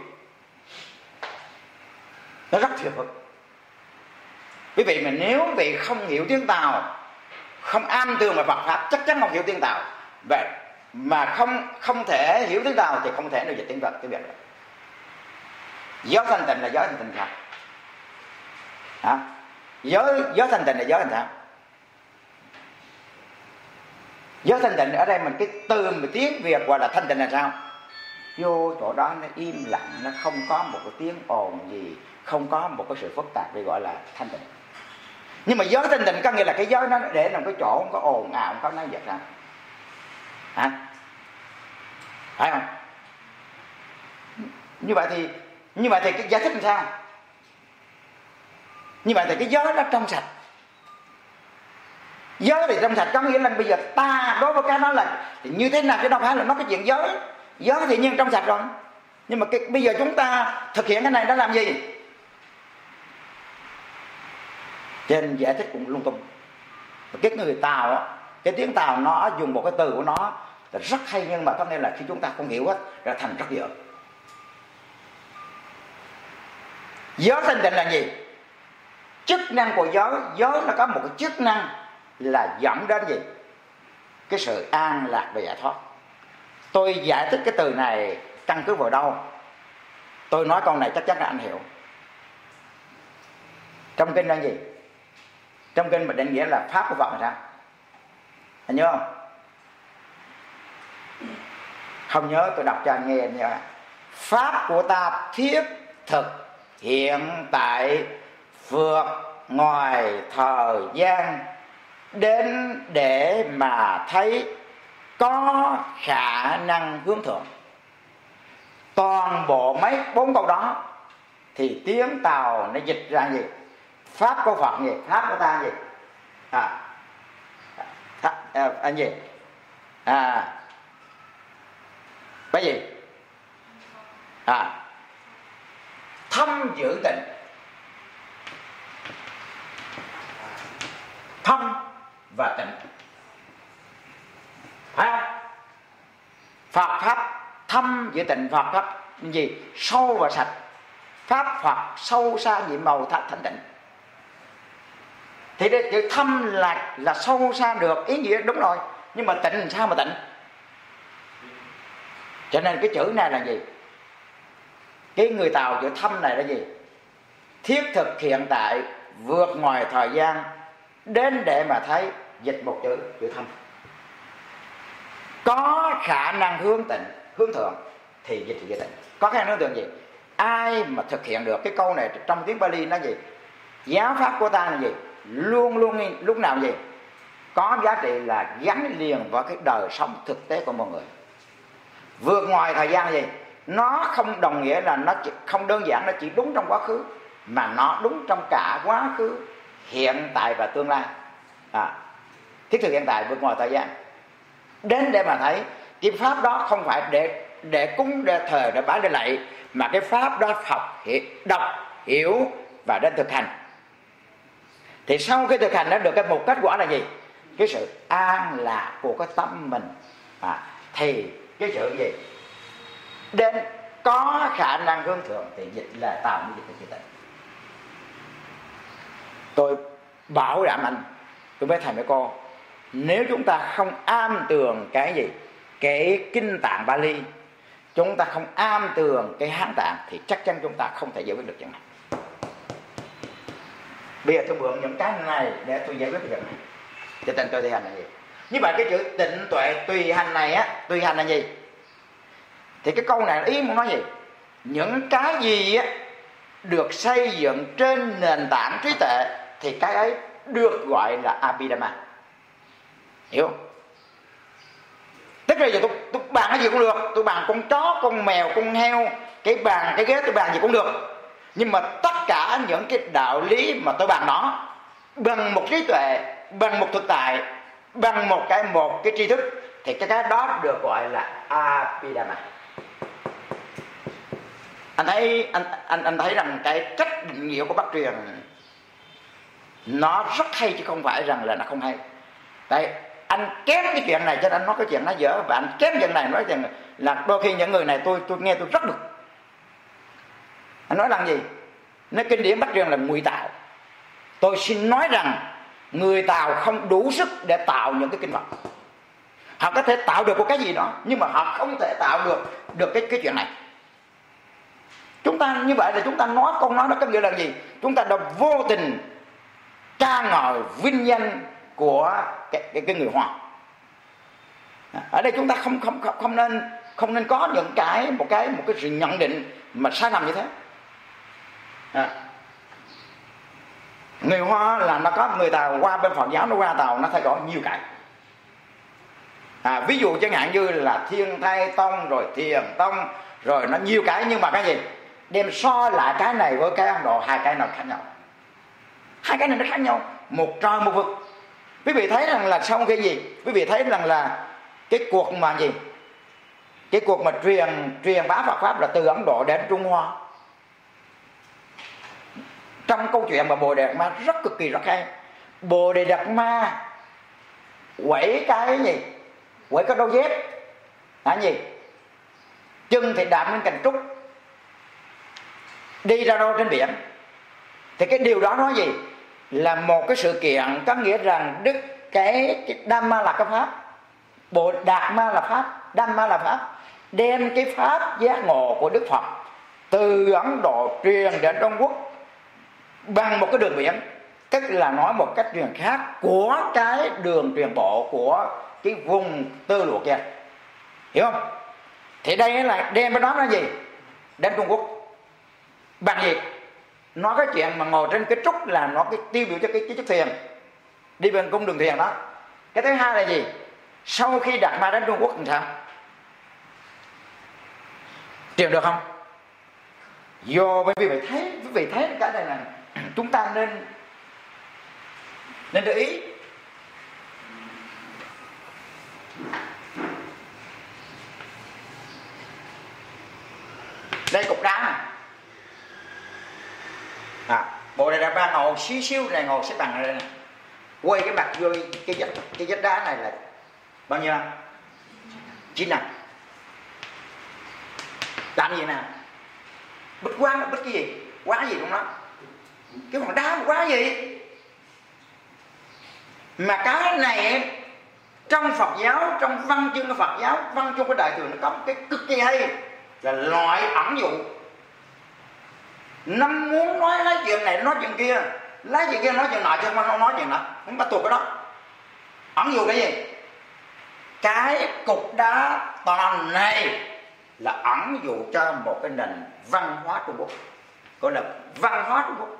Speaker 1: Nó rất phiền phức. Quý vị mà nếu quý vị không hiểu tiếng Tàu, không am tường về Phật pháp, chắc chắn không hiểu tiếng Tàu. Vậy mà không thể hiểu tiếng Tàu thì không thể nào dịch tiếng Phật cái việc đó. Gió thanh tịnh là gió thanh tịnh sao? Gió thanh tịnh là gió thanh sao? Gió thanh tịnh ở đây mình cái từ một tiếng Việt gọi là thanh tịnh là sao? Vô chỗ đó nó im lặng, nó không có một cái tiếng ồn gì, không có một cái sự phức tạp để gọi là thanh tịnh. Nhưng mà gió thanh tịnh có nghĩa là cái gió nó để làm cái chỗ không có ồn ào, không có nói vật ra. Phải không? Như vậy thì cái giải thích làm sao? Như vậy thì cái gió nó trong sạch. Gió thì trong sạch có nghĩa là bây giờ ta đối với cái đó là thì như thế nào, chứ đâu phải là nó cái chuyện gió. Gió thì nhiên trong sạch rồi. Nhưng mà bây giờ chúng ta thực hiện cái này nó làm gì? Trên giải thích cũng lung tung. Cái người Tàu á, cái tiếng Tàu nó dùng một cái từ của nó là rất hay, nhưng mà có nghĩa là khi chúng ta không hiểu hết ra thành rất dở. Gió thanh tịnh là gì? Chức năng của gió nó có một cái chức năng là dẫn đến gì? cái sự an lạc và giải thoát. Tôi giải thích cái từ này căn cứ vào đâu? Tôi nói câu này chắc chắn là anh hiểu. Trong kinh là gì? Trong kinh mà định nghĩa là pháp của Phật là sao? Anh nhớ không? Không nhớ tôi đọc cho anh nghe nha. Pháp của ta thiết thực hiện tại, vượt ngoài thời gian, đến để mà thấy, có khả năng hướng thượng. Toàn bộ mấy 4 câu đó thì tiếng Tàu nó dịch ra gì? Pháp của Phật gì? Pháp của ta gì? Anh gì? Cái gì? Thâm giữ tịnh. Thâm và tịnh, phải không? Phật pháp thâm giữ tịnh, Phật pháp gì? Sâu và sạch. Pháp Phật sâu xa nhiệm màu thanh tịnh. Thì đây, chữ thâm là sâu xa được, ý nghĩa đúng rồi. Nhưng mà tịnh sao mà tịnh? Cho nên cái chữ này là gì? Cái người Tàu chữ thâm này là gì? Thiết thực hiện tại, vượt ngoài thời gian, đến để mà thấy. Dịch một chữ thâm. Có khả năng hướng tịnh, hướng thượng thì dịch thì tịnh. Có khả năng hướng thượng gì? Ai mà thực hiện được cái câu này trong tiếng Pali nó gì? Giáo pháp của ta là gì? Luôn luôn lúc nào gì? Có giá trị là gắn liền vào cái đời sống thực tế của mọi người. Vượt ngoài thời gian là gì? Nó không đồng nghĩa là nó không đơn giản nó chỉ đúng trong quá khứ, mà nó đúng trong cả quá khứ, hiện tại và tương lai. Thiết thực hiện tại, vượt ngoài thời gian, đến để mà thấy. Cái pháp đó không phải để cúng, để thờ, để bái, để lạy, mà cái pháp đó học, đọc, hiểu và đến thực hành. Thì sau cái thực hành đó được cái một kết quả là gì? Cái sự an lạc của cái tâm mình. Thì cái sự gì? Đến có khả năng hướng thượng thì dịch là tạo như dịch là tịnh. Tôi bảo đảm anh, tôi với thầy với cô, nếu chúng ta không am tường cái gì? Cái kinh tạng Bali, chúng ta không am tường cái Hán tạng thì chắc chắn chúng ta không thể giải quyết được chuyện này. Bây giờ tôi mượn những cái này để tôi giải quyết được chuyện này. Cho nên tôi tùy hành là gì? Như vậy cái chữ tịnh tuệ tùy hành này á, tùy hành là gì? Thì cái câu này ý muốn nói gì? Những cái gì á được xây dựng trên nền tảng trí tuệ thì cái ấy được gọi là Abhidhamma. Hiểu không? Tức là giờ tôi bàn cái gì cũng được. Tôi bàn con chó, con mèo, con heo, cái bàn, cái ghế tôi bàn gì cũng được. Nhưng mà tất cả những cái đạo lý mà tôi bàn đó bằng một trí tuệ, bằng một thực tại, bằng một cái tri thức thì cái đó được gọi là Abhidhamma. Anh thấy rằng cái cách định nghĩa của Bắc truyền nó rất hay chứ không phải rằng là nó không hay. Tại anh kém cái chuyện này cho nên anh nói cái chuyện nó dở, và anh kém chuyện này nói chuyện là đôi khi những người này tôi nghe tôi rất được. Anh nói rằng gì? Nói kinh điển Bắc truyền là ngụy tạo. Tôi xin nói rằng người Tàu không đủ sức để tạo những cái kinh Phật. Họ có thể tạo được một cái gì đó, nhưng mà họ không thể tạo được cái chuyện này. Chúng ta như vậy là chúng ta nói câu nói đó có nghĩa là gì? Chúng ta đã vô tình ca ngợi vinh danh của cái người Hoa. Ở đây chúng ta không nên có những một cái sự nhận định mà sai lầm như thế. Người Hoa là nó có, người Tàu qua bên Phật giáo nó qua Tàu nó thay đổi nhiều cái. Ví dụ chẳng hạn như là Thiên Thai Tông rồi Thiền Tông rồi nó nhiều cái, nhưng mà cái gì? Đem so lại cái này với cái Ấn Độ, hai cái nào khác nhau? Hai cái này nó khác nhau, một trời một vực. Quý vị thấy rằng là sau cái gì? Quý vị thấy rằng là cái cuộc mà gì? Cái cuộc mà truyền bá Phật pháp là từ Ấn Độ đến Trung Hoa. Trong câu chuyện mà Bồ Đề Đạt Ma rất cực kỳ rất hay. Bồ Đề Đạt Ma quẩy cái gì? Quẩy cái đôi dép là gì? Chân thì đạp lên cành trúc, đi ra đâu trên biển. Thì cái điều đó nói gì? Là một cái sự kiện có nghĩa rằng cái Dhamma là cái pháp, Bộ Đạt Ma là Pháp, Dhamma là Pháp, đem cái Pháp giác ngộ của Đức Phật từ Ấn Độ truyền đến Trung Quốc bằng một cái đường biển, tức là nói một cách truyền khác của cái đường truyền bộ của cái vùng Tơ Lụa kia, hiểu không? Thì đây là đem cái đó là gì? Đến Trung Quốc bằng gì? Nói cái chuyện mà ngồi trên cái trúc là nó cái tiêu biểu cho cái chiếc thuyền đi bên cung đường thuyền đó. Cái thứ hai là gì? Sau khi Đạt Ma đến Trung Quốc thì sao? Truyền được không? Do bởi vì quý vị thấy cái này là chúng ta nên để ý. Đây cục đá này. Bộ Đại Đạt Ma ngồi xíu xíu này, ngồi xếp bằng ở đây này. Quay cái mặt vô cái vách đá này là bao nhiêu năm? 9 năm. Làm gì nào? Bích quán, bích cái gì? Quá gì trong đó? Cái hòn đá quá gì? Mà cái này trong Phật giáo, trong văn chương của Phật giáo, văn chương của Đại Thừa nó có một cái cực kỳ hay là loại ẩn dụ. Năm muốn nói lấy chuyện này nói chuyện kia, lấy chuyện kia nói chuyện nọ chứ không nói chuyện nọ, không bắt tuột cái đó. Ẩn dụ cái gì? Cái cục đá toàn này là ẩn dụ cho một cái nền văn hóa Trung Quốc, gọi là văn hóa Trung Quốc.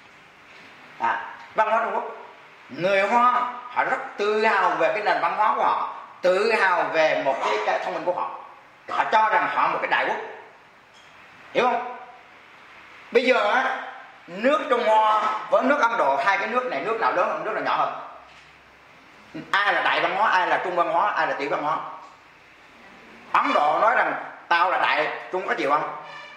Speaker 1: Văn hóa Trung Quốc, người Hoa họ rất tự hào về cái nền văn hóa của họ, tự hào về một cái thông minh của họ. Họ cho rằng họ một cái đại quốc, hiểu không? Bây giờ á, nước Trung Hoa với nước Ấn Độ, hai cái nước này nước nào lớn hơn, nước nào nhỏ hơn? Ai là đại văn hóa, ai là trung văn hóa, ai là tiểu văn hóa? Ấn Độ nói rằng tao là đại, Trung có chịu không?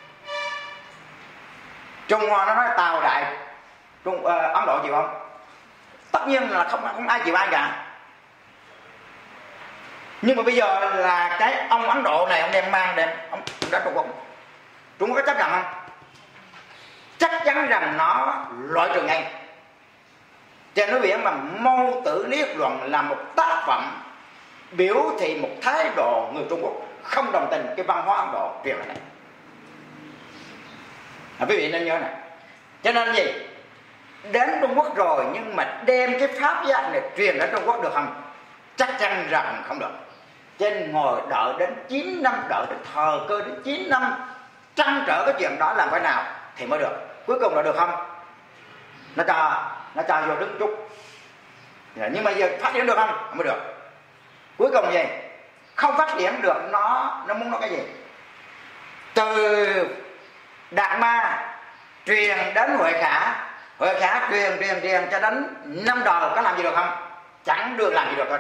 Speaker 1: Trung Hoa nó nói tao đại, Ấn Độ chịu không? Tất nhiên là không ai chịu ai cả. Nhưng mà bây giờ là cái ông Ấn Độ này ông đem mang đem ông đã Trung Quốc, Trung Quốc có chấp nhận không? Chắc chắn rằng nó loại trừ ngay. Trên núi biển mà Mâu Tử Liết Luận là một tác phẩm biểu thị một thái độ người Trung Quốc không đồng tình cái văn hóa Ấn Độ truyền lại này. Quý vị nên nhớ này. Cho nên gì? Đến Trung Quốc rồi nhưng mà đem cái pháp giác này truyền đến Trung Quốc được không? Chắc chắn rằng không được. Trên ngồi đợi đến 9 năm, đợi đến thời cơ đến 9 năm, trăn trở cái chuyện đó làm cái nào thì mới được. Cuối cùng là được không? Nó cho vô đứng chút. Nhưng mà giờ phát triển được không? Không mới được. Cuối cùng gì? Không phát triển được, nó muốn nói cái gì? Từ Đạt Ma truyền đến Huệ Khả truyền cho đến 5 đời có làm gì được không? Chẳng được làm gì được hết.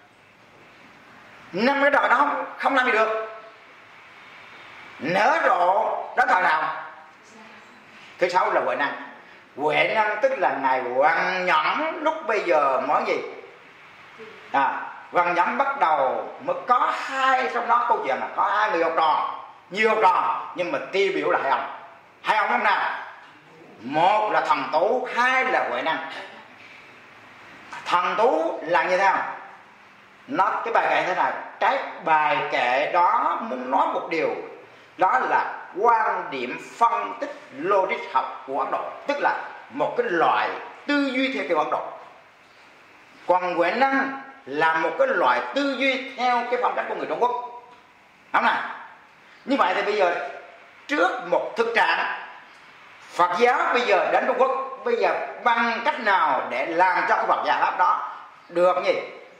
Speaker 1: 5 cái đời đó không làm gì được. Nở rộ đến thời nào? Thứ 6 là Huệ Năng. Huệ Năng tức là Ngài Hoàng Nhẫn lúc bây giờ nói gì? Hoàng Nhẫn bắt đầu mới có hai, trong đó câu chuyện là có 2 người học trò, nhiều học trò, nhưng mà tiêu biểu là hai ông lúc nào? Một là Thần Tú, hai là Huệ Năng. Thần Tú là như thế nào? Nó cái bài kệ thế này, cái bài kệ đó muốn nói một điều, đó là quan điểm phân tích logic học của Ấn Độ, tức là một cái loại tư duy theo kiểu Ấn Độ. Còn Huệ Năng là một cái loại tư duy theo cái phong cách của người Trung Quốc. Đúng nào? Như vậy thì bây giờ trước một thực trạng Phật giáo bây giờ đến Trung Quốc, bây giờ bằng cách nào để làm cho cái Phật giáo Pháp đó được gì?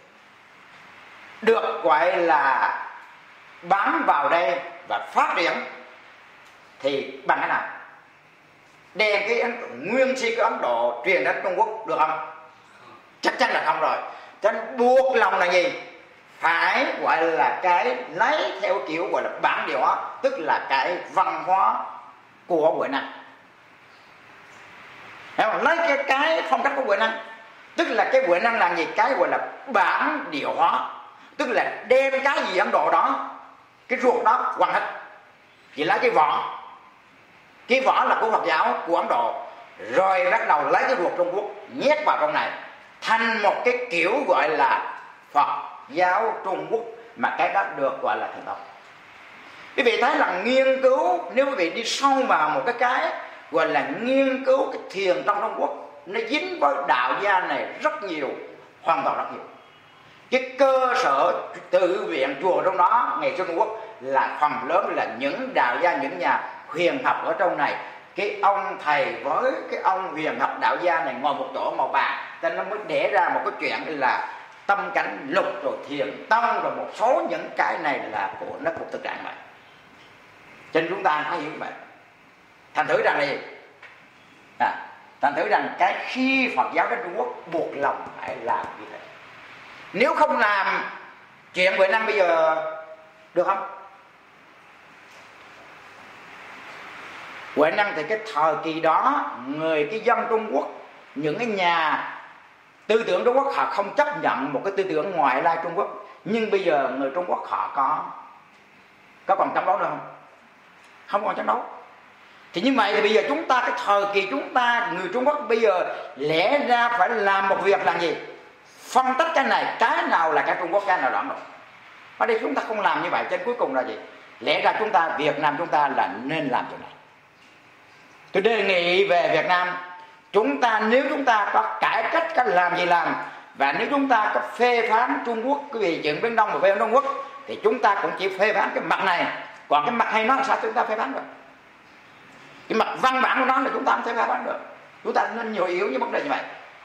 Speaker 1: Được gọi là bám vào đây và phát triển thì bằng cái nào? Đem cái nguyên si của Ấn Độ truyền đến Trung Quốc được không? Chắc chắn là không rồi. Cho nên buộc lòng là gì? Phải gọi là cái lấy theo kiểu gọi là bản địa hóa, tức là cái văn hóa của Huệ Năng. Lấy cái phong cách của Huệ Năng, tức là cái Huệ Năng là gì? Cái gọi là bản địa hóa, tức là đem cái gì Ấn Độ đó, cái ruột đó quăng hết, chỉ lấy cái vỏ là của Phật giáo của Ấn Độ, rồi bắt đầu lấy cái ruột Trung Quốc nhét vào trong này thành một cái kiểu gọi là Phật giáo Trung Quốc, mà cái đó được gọi là thần tông. Quý vị thấy là nghiên cứu, nếu quý vị đi sâu vào một cái gọi là nghiên cứu cái thiền trong Trung Quốc, nó dính với đạo gia này rất nhiều, hoàn toàn rất nhiều. Cái cơ sở tự viện chùa trong đó ngày xưa Trung Quốc là phần lớn là những đạo gia, những nhà huyền học ở trong này. Cái ông thầy với cái ông huyền học đạo gia này ngồi một chỗ một bàn, cho nó mới để ra một cái chuyện là tâm cảnh lục rồi thiền tông rồi một số những cái này là của nó thuộc thực trạng vậy. Cho nên chúng ta phải hiểu vậy. Thành thử rằng là gì? Thành thử rằng cái khi Phật giáo đến Trung Quốc buộc lòng phải làm như thế. Nếu không làm chuyện Huệ Năng bây giờ được không? Huệ Năng thì cái thời kỳ đó cái dân Trung Quốc, những cái nhà tư tưởng Trung Quốc họ không chấp nhận một cái tư tưởng ngoại lai Trung Quốc. Nhưng bây giờ người Trung Quốc họ có còn chống đấu nữa không? Không còn chống đấu. Thì như vậy thì bây giờ chúng ta, cái thời kỳ chúng ta người Trung Quốc bây giờ lẽ ra phải làm một việc là gì? Phân tích cái này, cái nào là cái Trung Quốc, cái nào đoạn rồi. Ở đây chúng ta không làm như vậy, cho nên cuối cùng là gì? Lẽ ra chúng ta, Việt Nam chúng ta là nên làm chuyện này. Tôi đề nghị về Việt Nam, chúng ta nếu chúng ta có cải cách cách làm gì làm, và nếu chúng ta có phê phán Trung Quốc cái vì chuyện Biển Đông và phê phán Trung Quốc, thì chúng ta cũng chỉ phê phán cái mặt này, còn cái mặt hay nó sao chúng ta phê phán được? Cái mặt văn bản của nó là chúng ta không thể phê phán được. Chúng ta nên nhiều yếu với vấn đề như vậy.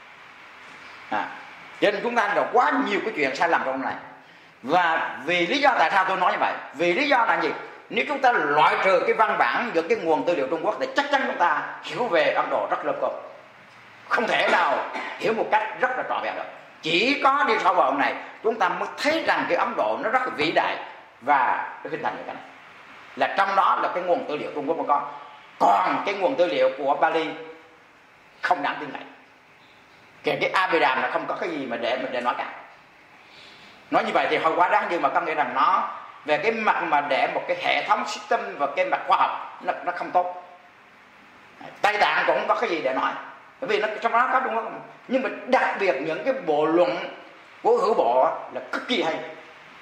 Speaker 1: Cho nên chúng ta đã quá nhiều cái chuyện sai lầm trong này. Và vì lý do tại sao tôi nói như vậy? Vì lý do là gì? Nếu chúng ta loại trừ cái văn bản giữa cái nguồn tư liệu Trung Quốc thì chắc chắn chúng ta hiểu về Ấn Độ rất lâm cộp. Không thể nào hiểu một cách rất là trọn vẹn được. Chỉ có đi sâu vào này chúng ta mới thấy rằng cái Ấn Độ nó rất là vĩ đại và nó hình thành như thế này. Là trong đó là cái nguồn tư liệu Trung Quốc mà có. Còn cái nguồn tư liệu của Bali không đáng tin cậy. Cái Abhidhamma là không có cái gì mà để nói cả. Nói như vậy thì hơi quá đáng, nhưng mà có nghĩa rằng nó về cái mặt mà để một cái hệ thống system và cái mặt khoa học nó không tốt. Tây Tạng cũng không có cái gì để nói, bởi vì nó trong đó có Trung Quốc. Nhưng mà đặc biệt những cái bộ luận của Hữu Bộ là cực kỳ hay.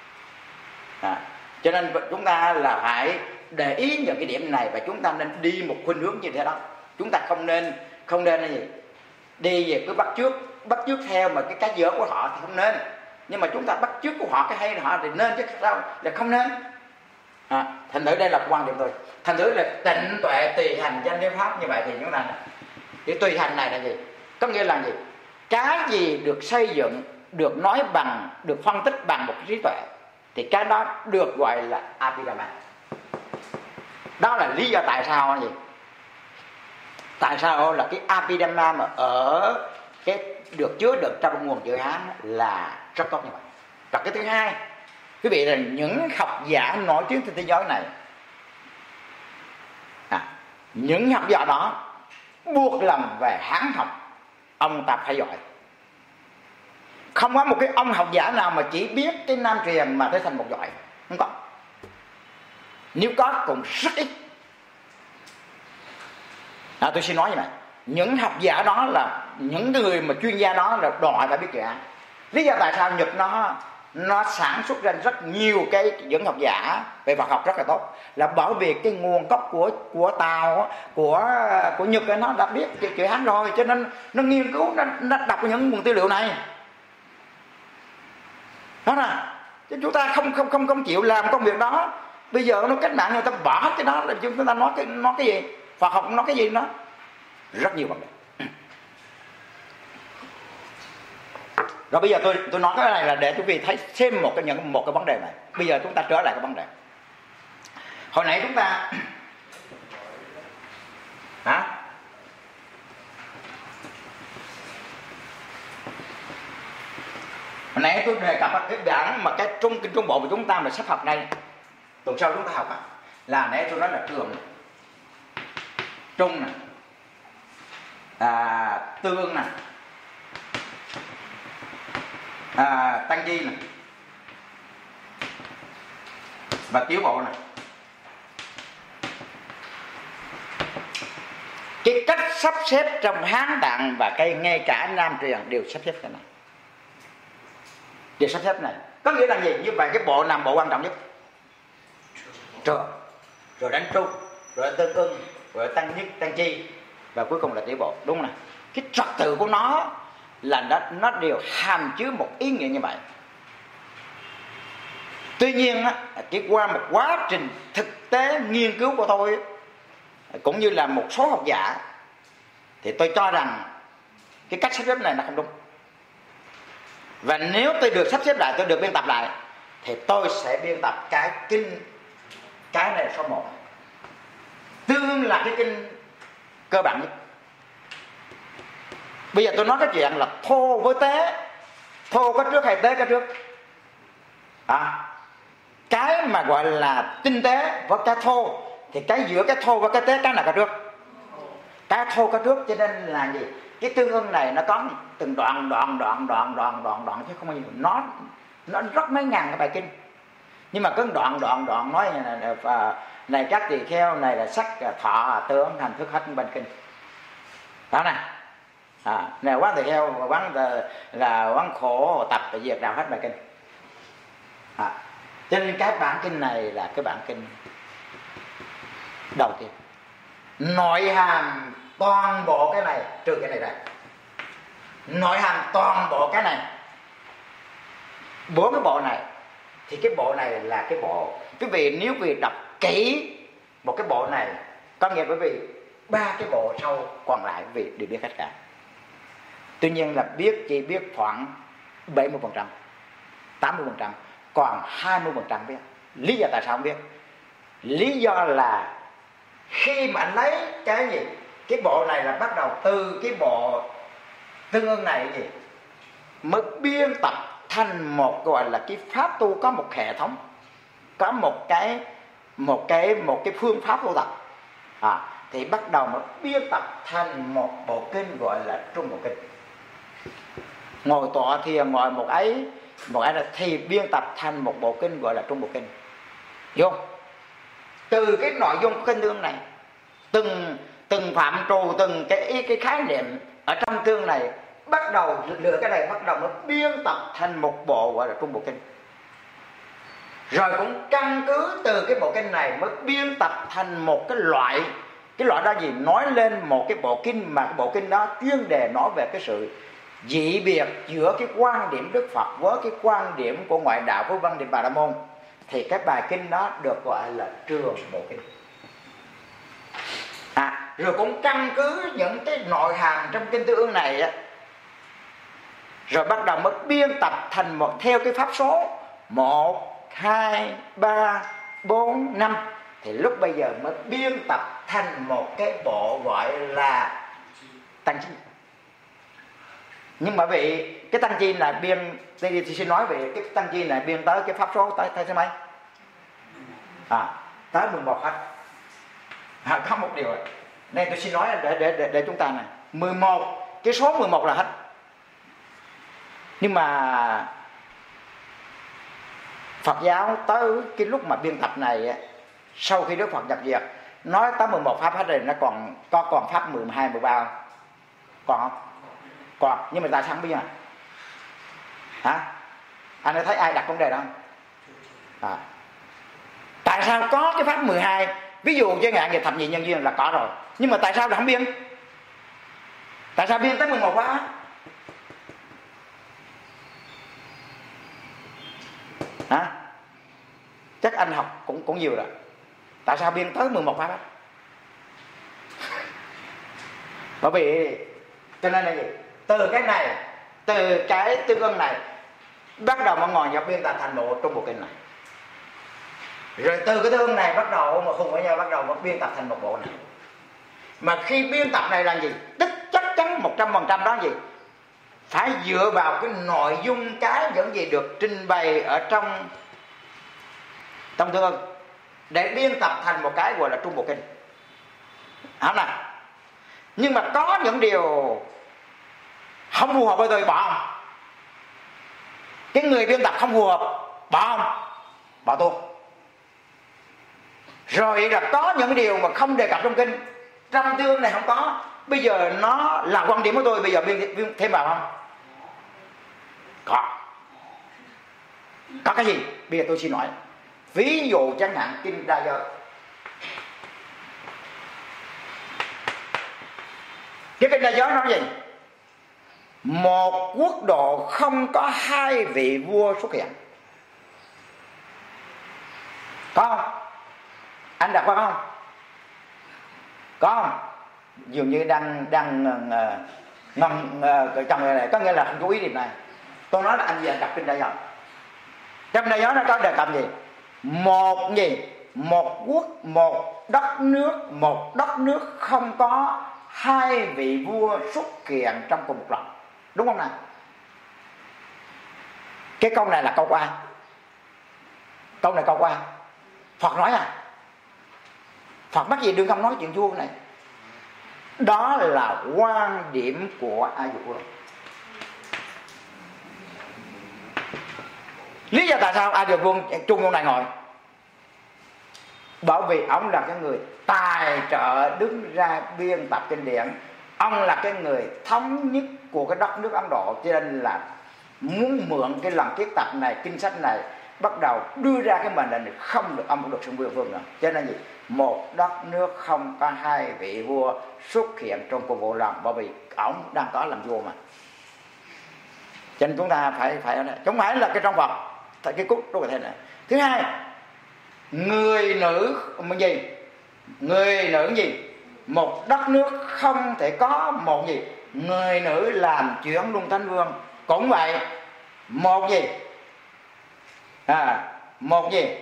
Speaker 1: Cho nên chúng ta là phải để ý những cái điểm này, và chúng ta nên đi một khuynh hướng như thế đó. Chúng ta không nên là gì? Đi về cứ bắt chước theo mà cái dở của họ thì không nên. Nhưng mà chúng ta bắt chước của họ cái hay của họ thì nên, chứ sao là không nên. Thành thử đây là quan điểm tôi. Thành thử là tịnh tuệ tùy hành danh lý pháp, như vậy thì chúng ta cái tùy hành này là gì? Có nghĩa là gì? Cái gì được xây dựng, được nói bằng, được phân tích bằng một cái trí tuệ thì cái đó được gọi là Abhidhamma. Đó là lý do tại sao là gì? Tại sao là cái Abhidhamma mà ở cái được chứa được trong nguồn chữ Hán là rất tốt như vậy. Và cái thứ hai, quý vị là những học giả nổi tiếng trên thế giới này, những học giả đó buộc lòng về Hán học, ông ta phải giỏi. Không có một cái ông học giả nào mà chỉ biết cái Nam truyền mà trở thành một giỏi, không có. Nếu có cũng rất ít. Tôi xin nói như vậy, những học giả đó là những người mà chuyên gia đó là đòi hỏi phải biết chữ Hán. Lý do tại sao Nhật nó sản xuất ra rất nhiều cái những học giả về Phật học rất là tốt, là bởi vì cái nguồn gốc của Tàu, của Nhật nó đã biết chữ Hán rồi, cho nên nó nghiên cứu, nó đọc những nguồn tư liệu này. Đó là chứ chúng ta không chịu làm công việc đó. Bây giờ nó cách mạng người ta bỏ cái đó, là chúng ta nói cái gì? Phật học nói cái gì đó? Rất nhiều vấn đề. Rồi bây giờ tôi nói cái này là để quý vị thấy thêm một cái vấn đề này. Bây giờ chúng ta trở lại cái vấn đề. Hồi nãy chúng ta hồi nãy tôi đề cập cái bản mà cái kinh Trung Bộ của chúng ta mà sắp học này, tuần sau chúng ta học là nãy tôi nói là Trường, Trung nè, Tương nè, Tăng Chi nè, và Tiểu Bộ nè. Cái cách sắp xếp trong Hán Tạng và ngay cả Nam truyền đều sắp xếp cái này, đều sắp xếp này. Có nghĩa là gì? Như vậy cái bộ nào bộ quan trọng nhất? Trường, rồi đánh trung, rồi tương ưng, rồi tăng nhất, tăng chi, và cuối cùng là tiểu bộ. Đúng không nào? Cái trật tự của nó là nó đều hàm chứa một ý nghĩa như vậy. Tuy nhiên chỉ qua một quá trình thực tế nghiên cứu của tôi, cũng như là một số học giả, thì tôi cho rằng cái cách sắp xếp này nó không đúng. Và nếu tôi được sắp xếp lại, tôi được biên tập lại, thì tôi sẽ biên tập cái kinh, cái này là số 1, tương ứng là cái kinh cơ bản nhất. Bây giờ tôi nói cái chuyện là thô với tế, thô có trước hay tế có trước? Cái mà gọi là tinh tế với cái thô, thì cái giữa cái thô và cái tế cái nào có trước? Cái thô có trước, cho nên là gì? Cái tương ưng này nó có từng đoạn chứ không bao nhiêu. Nó rất mấy ngàn cái bài kinh, nhưng mà cứ đoạn nói này các tỳ kheo, này là sắc thọ tướng hành thức hết bên kinh đó này. Này quán tỳ kheo, quán là quán khổ tập diệt đạo hết bài kinh. Cho nên cái bản kinh này là cái bản kinh đầu tiên, nội hàm toàn bộ cái này trừ cái này ra, nội hàm toàn bộ cái này, 4 cái bộ này, thì cái bộ này là cái bộ, quý vị nếu quý vị đọc kỹ một cái bộ này, có nghĩa quý vị 3 cái bộ sau còn lại quý vị đều biết hết cả. Tuy nhiên là chỉ biết khoảng 70%, 80%, còn 20% biết. Lý do tại sao không biết? Lý do là khi mà anh lấy cái gì, cái bộ này là bắt đầu từ cái bộ tương ưng này gì mới biên tập thành một gọi là cái pháp tu, có một hệ thống, có một cái phương pháp tu tập, thì bắt đầu mới biên tập thành một bộ kinh gọi là Trung Bộ Kinh. Ngồi tọa thiền ngồi một ấy là thì biên tập thành một bộ kinh gọi là Trung Bộ Kinh. Hiểu không? Từ cái nội dung của kinh tương này, từng phạm trù, từng cái khái niệm ở trong tương này, bắt đầu lựa cái này, bắt đầu nó biên tập thành một bộ gọi là Trung Bộ Kinh. Rồi cũng căn cứ từ cái bộ kinh này mới biên tập thành một cái loại đó gì, nói lên một cái bộ kinh, mà cái bộ kinh đó chuyên đề nói về cái sự dị biệt giữa cái quan điểm Đức Phật với cái quan điểm của ngoại đạo của Văn Điện Bà La Môn, thì cái bài kinh đó được gọi là Trường Bộ Kinh. Rồi cũng căn cứ những cái nội hàm trong kinh tương ưng này á, rồi bắt đầu mới biên tập thành một theo cái pháp số 1, 2, 3, 4, 5, thì lúc bây giờ mới biên tập thành một cái bộ gọi là Tăng Chi. Nhưng mà vì cái Tăng Chi là biên, thì xin nói về cái Tăng Chi này biên tới cái pháp số tới số mấy? Tới 11 hết. Có một điều này. Nên tôi xin nói để chúng ta này, 11, cái số 11 là hết. Nhưng mà Phật giáo tới cái lúc mà biên tập này, sau khi Đức Phật nhập diệt, nói tới 11 pháp hết rồi, nó còn pháp 12, 13 không? Còn không? Còn, nhưng mà tại sao không biết hả? Anh đã thấy ai đặt vấn đề đó không? Tại sao có cái pháp 12? Ví dụ chẳng hạn về thập nhị nhân duyên là có rồi, nhưng mà tại sao là không biên? Tại sao biên tới 11 pháp? Chắc anh học cũng nhiều rồi. Tại sao biên tới 11 pháp? Bởi vì cho nên là gì? Từ cái này, từ cái tương ưng này, bắt đầu mà ngồi nhập biên tập thành bộ Trung Bộ Kinh này. Rồi từ cái tương ưng này bắt đầu mà không với nhau, bắt đầu mà biên tập thành một bộ này. Mà khi biên tập này là gì? Chắc chắn 100% đó gì? Phải dựa vào cái nội dung những gì được trình bày ở trong tương ưng để biên tập thành một cái gọi là Trung Bộ Kinh. Hả nào? Nhưng mà có những điều không phù hợp với tôi, bỏ không? Cái người biên tập không phù hợp, bỏ không? Bỏ tôi. Rồi là có những điều mà không đề cập trong kinh, trong tương này không có, bây giờ nó là quan điểm của tôi, bây giờ biên thêm vào không? Có. Có cái gì? Bây giờ tôi xin nói. Ví dụ chẳng hạn kinh Đại Giới. Cái kinh Đại Giới nói gì? Một quốc độ không có hai vị vua xuất hiện. Có không? Anh đọc có không? Có không? Dường như đang ngâm trong này, có nghĩa là không chú ý điểm này. Tôi nói là anh gì, anh đọc kinh Đại Giới. Trong Đại Giới nó có đề cập gì? Một gì? Một quốc, một đất nước không có hai vị vua xuất hiện trong cùng một lần. Đúng không nào? Cái câu này là câu của ai? Câu này câu của ai? Phật nói à? Phật mắc gì đừng không nói chuyện vua này. Đó là quan điểm của A Dục Vương. Lý do tại sao A Dục Vương trung trong này ngồi? Bởi vì ông là cái người tài trợ đứng ra biên tập kinh điển. Ông là cái người thống nhất của cái đất nước Ấn Độ, cho nên là muốn mượn cái lần kiết tập này, kinh sách này, bắt đầu đưa ra cái mệnh lệnh không được, ông không được xưng vương nữa. Cho nên gì? Một đất nước không có hai vị vua xuất hiện trong cùng một lần, bởi vì ông đang có làm vua mà. Cho nên chúng ta phải không phải là cái trong Phật, cái cúc trong cái thế này. Thứ hai, người nữ gì? Người nữ gì? Một đất nước không thể có một gì? Người nữ làm chuyện Luân Thánh Vương. Cũng vậy, một gì? Một gì?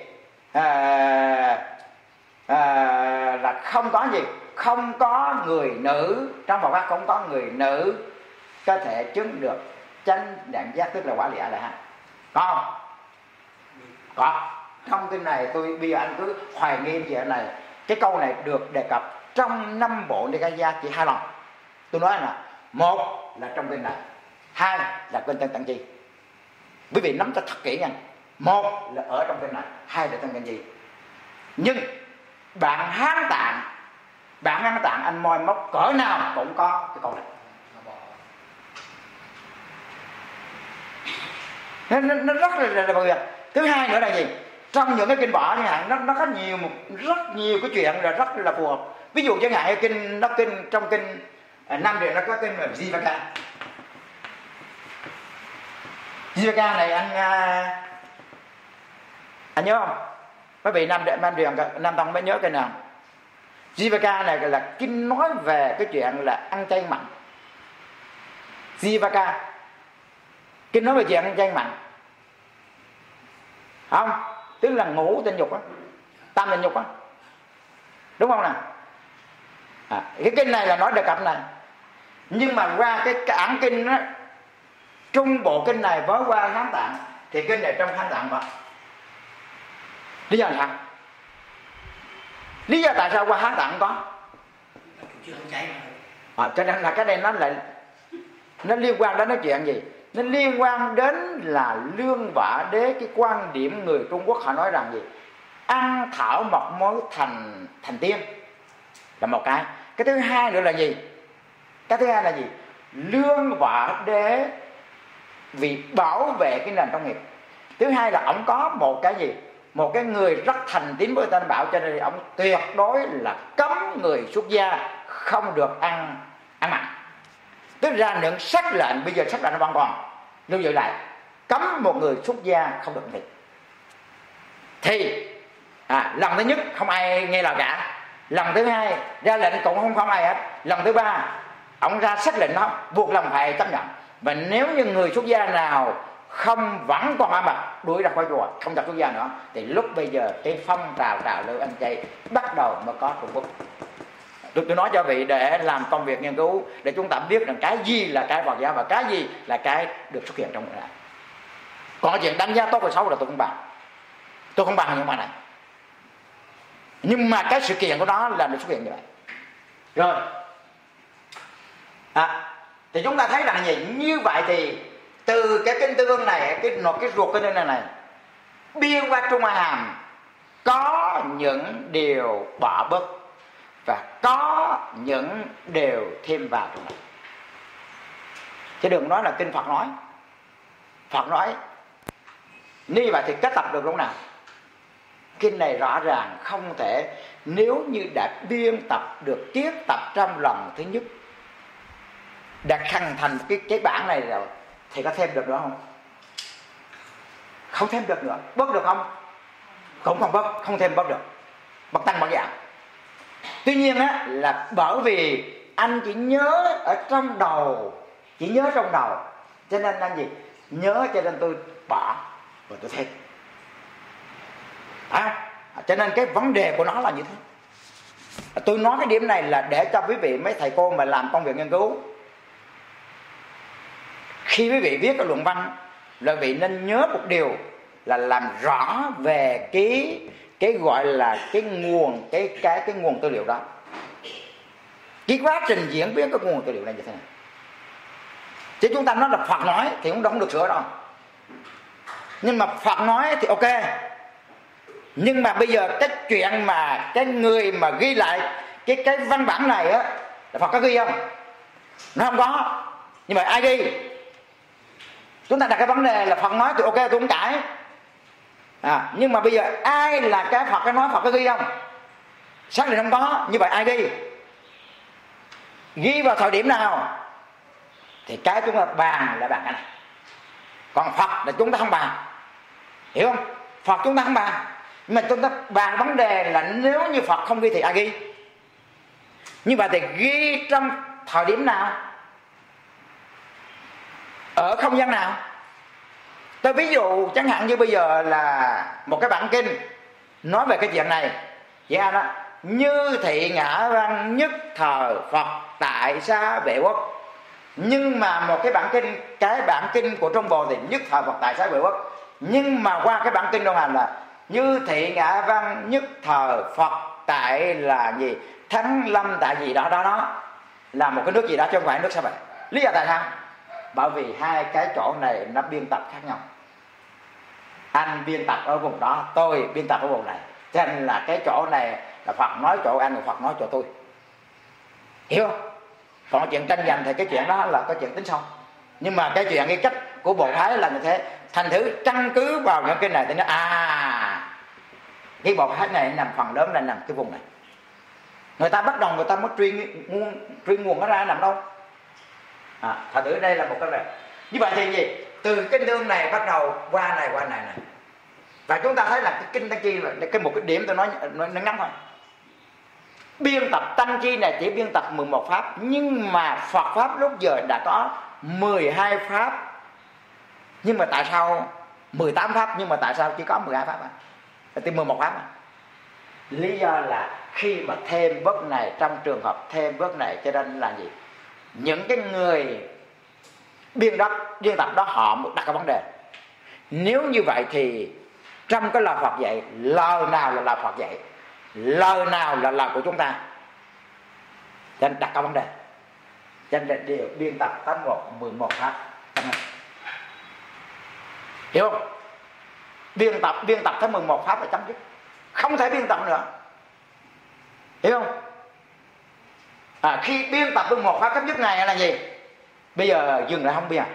Speaker 1: Là không có gì? Không có người nữ, trong Phật pháp không có người nữ có thể chứng được chánh đẳng giác, tức là quả lìa là có không? Có. Trong kinh này tôi bây giờ anh cứ hoài nghi chuyện này. Cái câu này được đề cập trong 5 bộ Nikaya chỉ 2 lần. Tôi nói là một là trong kinh này, hai là kinh Tân Tạng Chi. Quý vị nắm cho thật kỹ nha. Một là ở trong kinh này, hai là trong kinh gì. Nhưng bạn Hán Tạng anh moi móc cỡ nào cũng có cái câu này. Nó rất là việc. Thứ hai nữa là gì? Trong những cái kinh võ chẳng hạn, nó có rất nhiều cái chuyện là rất là phù hợp. Ví dụ chẳng hạn trong kinh Nam Truyền nó có kinh Jivaka. Jivaka này anh nhớ không? Bởi vì Nam Tông mới nhớ cái nào. Jivaka này là kinh nói về cái chuyện là ăn chay mặn. Jivaka kinh nói về chuyện ăn chay mặn, không? Tức là ngũ tình dục á, tam tình dục á, đúng không nào? Cái kinh này là nói đề cập này. Nhưng mà qua cái ảng kinh á, trung bộ kinh này với qua Hán Tạng thì kinh này trong Hán Tạng có. Lý do là sao? Lý do tại sao qua Hán Tạng có? Cho nên là cái này nó liên quan đến nói chuyện gì? Nó liên quan đến là Lương Vả Đế, cái quan điểm người Trung Quốc họ nói rằng gì? Ăn thảo mộc mới thành tiên là một cái. Cái thứ hai nữa là gì? Lương Vả Đế vì bảo vệ cái nền công nghiệp. Thứ hai là ông có một cái gì? Một cái người rất thành tín với Tam Bảo, cho nên ông tuyệt đối là cấm người xuất gia không được ăn mặn. Tức ra những sắc lệnh, bây giờ sắc lệnh nó vẫn còn lưu giữ lại, cấm một người xuất gia không được ăn thịt. Thì lần thứ nhất không ai nghe lời cả, lần thứ hai ra lệnh cũng không ai hết, lần thứ ba ông ra sắc lệnh đó buộc lòng phải chấp nhận. Và nếu như người xuất gia nào vẫn còn ăn mặn, đuổi ra khỏi chùa, không được xuất gia nữa, thì lúc bây giờ cái phong trào lưu ăn chay bắt đầu mới có Trung Quốc. Tôi nói cho vị để làm công việc nghiên cứu, để chúng ta biết rằng cái gì là cái Phật giáo và cái gì là cái được xuất hiện trong cái này. Còn chuyện đánh giá tốt và xấu là tôi không bàn những cái này. Nhưng mà cái sự kiện của nó là được xuất hiện như vậy. Rồi thì chúng ta thấy rằng gì? Như vậy thì từ cái kinh tương này, cái ruột kinh tương này biên qua Trung A Hàm có những điều bỏ bớt và có những điều thêm vào trong này. Chứ đừng nói là kinh Phật nói. Phật nói Như vậy thì kết tập được lúc nào? Kinh này rõ ràng không thể, nếu như đã biên tập được tiết tập trong lòng thứ nhất, đã khăn thành cái bản này rồi, thì có thêm được nữa không? Không thêm được nữa. Bớt được không? Cũng không bớt, không thêm bớt được, bớt tăng bớt giảm. Tuy nhiên á, là bởi vì anh chỉ nhớ ở trong đầu, chỉ nhớ trong đầu, cho nên anh gì? Nhớ cho nên tôi bỏ và tôi thêm. Cho nên cái vấn đề của nó là như thế. Tôi nói cái điểm này là để cho quý vị mấy thầy cô mà làm công việc nghiên cứu, khi quý vị viết cái luận văn là quý vị nên nhớ một điều là làm rõ về cái gọi là cái nguồn cái nguồn tư liệu đó. Cái quá trình diễn biến cái nguồn tư liệu này như thế này. Chứ chúng ta nói là Phật nói thì cũng không được sửa đâu. Nhưng mà Phật nói thì ok. Nhưng mà bây giờ cái chuyện mà cái người mà ghi lại cái văn bản này á, là Phật có ghi không? Nó không có. Nhưng mà ai ghi? Chúng ta đặt cái vấn đề là Phật nói thì ok, tôi không cãi. Nhưng mà bây giờ ai là cái Phật cái nói, Phật có ghi không? Xác định không có. Như vậy ai ghi? Ghi vào thời điểm nào? Thì cái chúng ta bàn là bàn cái này. Còn Phật là chúng ta không bàn. Hiểu không? Phật chúng ta không bàn. Nhưng mà chúng ta bàn vấn đề là nếu như Phật không ghi thì ai ghi? Như vậy thì ghi trong thời điểm nào? Ở không gian nào? Tôi ví dụ chẳng hạn như bây giờ là một cái bản kinh nói về cái chuyện này. Vậy anh đó, như thị ngã văn nhất thời Phật tại Xá Vệ Quốc. Nhưng mà một cái bản kinh của Trung Bộ thì nhất thời Phật tại Xá Vệ Quốc. Nhưng mà qua cái bản kinh Đông Hành là như thị ngã văn nhất thời Phật tại là gì? Thắng Lâm tại gì đó là một cái nước gì đó chứ không phải nước Xá Vệ. Lý do tại sao? Bởi vì hai cái chỗ này nó biên tập khác nhau. Anh biên tập ở vùng đó, tôi biên tập ở vùng này. Cho nên là cái chỗ này là Phật nói chỗ anh, Phật nói chỗ tôi. Hiểu không? Còn chuyện tranh giành thì cái chuyện đó là cái chuyện tính sau. Nhưng mà cái chuyện cái cách của Bộ Thái là như thế. Thành thử căn cứ vào những cái này thì nó cái Bộ Thái này nằm phần lớn là nằm cái vùng này. Người ta bắt đầu người ta mới truy nguồn nó ra nằm đâu. Thật thử đây là một cái này. Như vậy thì gì? Từ cái nương này bắt đầu qua này. Và chúng ta thấy là cái kinh Tăng Chi là cái một cái điểm tôi nói ngắn thôi. Biên tập Tăng Chi này chỉ biên tập 11 pháp. Nhưng mà Phật Pháp lúc giờ đã có 12 pháp. Nhưng mà tại sao 18 pháp? Nhưng mà tại sao chỉ có 12 pháp thì 11 pháp Lý do là khi mà thêm bước này, trong trường hợp thêm bước này, cho nên là gì? Những cái người biên tập đó họ đặt cái vấn đề. Nếu như vậy thì trong cái lời Phật dạy, lời nào là lời Phật dạy, lời nào là lời của chúng ta? Cho nên đặt cái vấn đề. Cho nên điều biên tập tới 11 pháp. Hiểu không? Biên tập tới 11 pháp là chấm dứt. Không thể biên tập nữa. Hiểu không? Khi biên tập 11 pháp chấm dứt này là gì? Bây giờ dừng lại không biết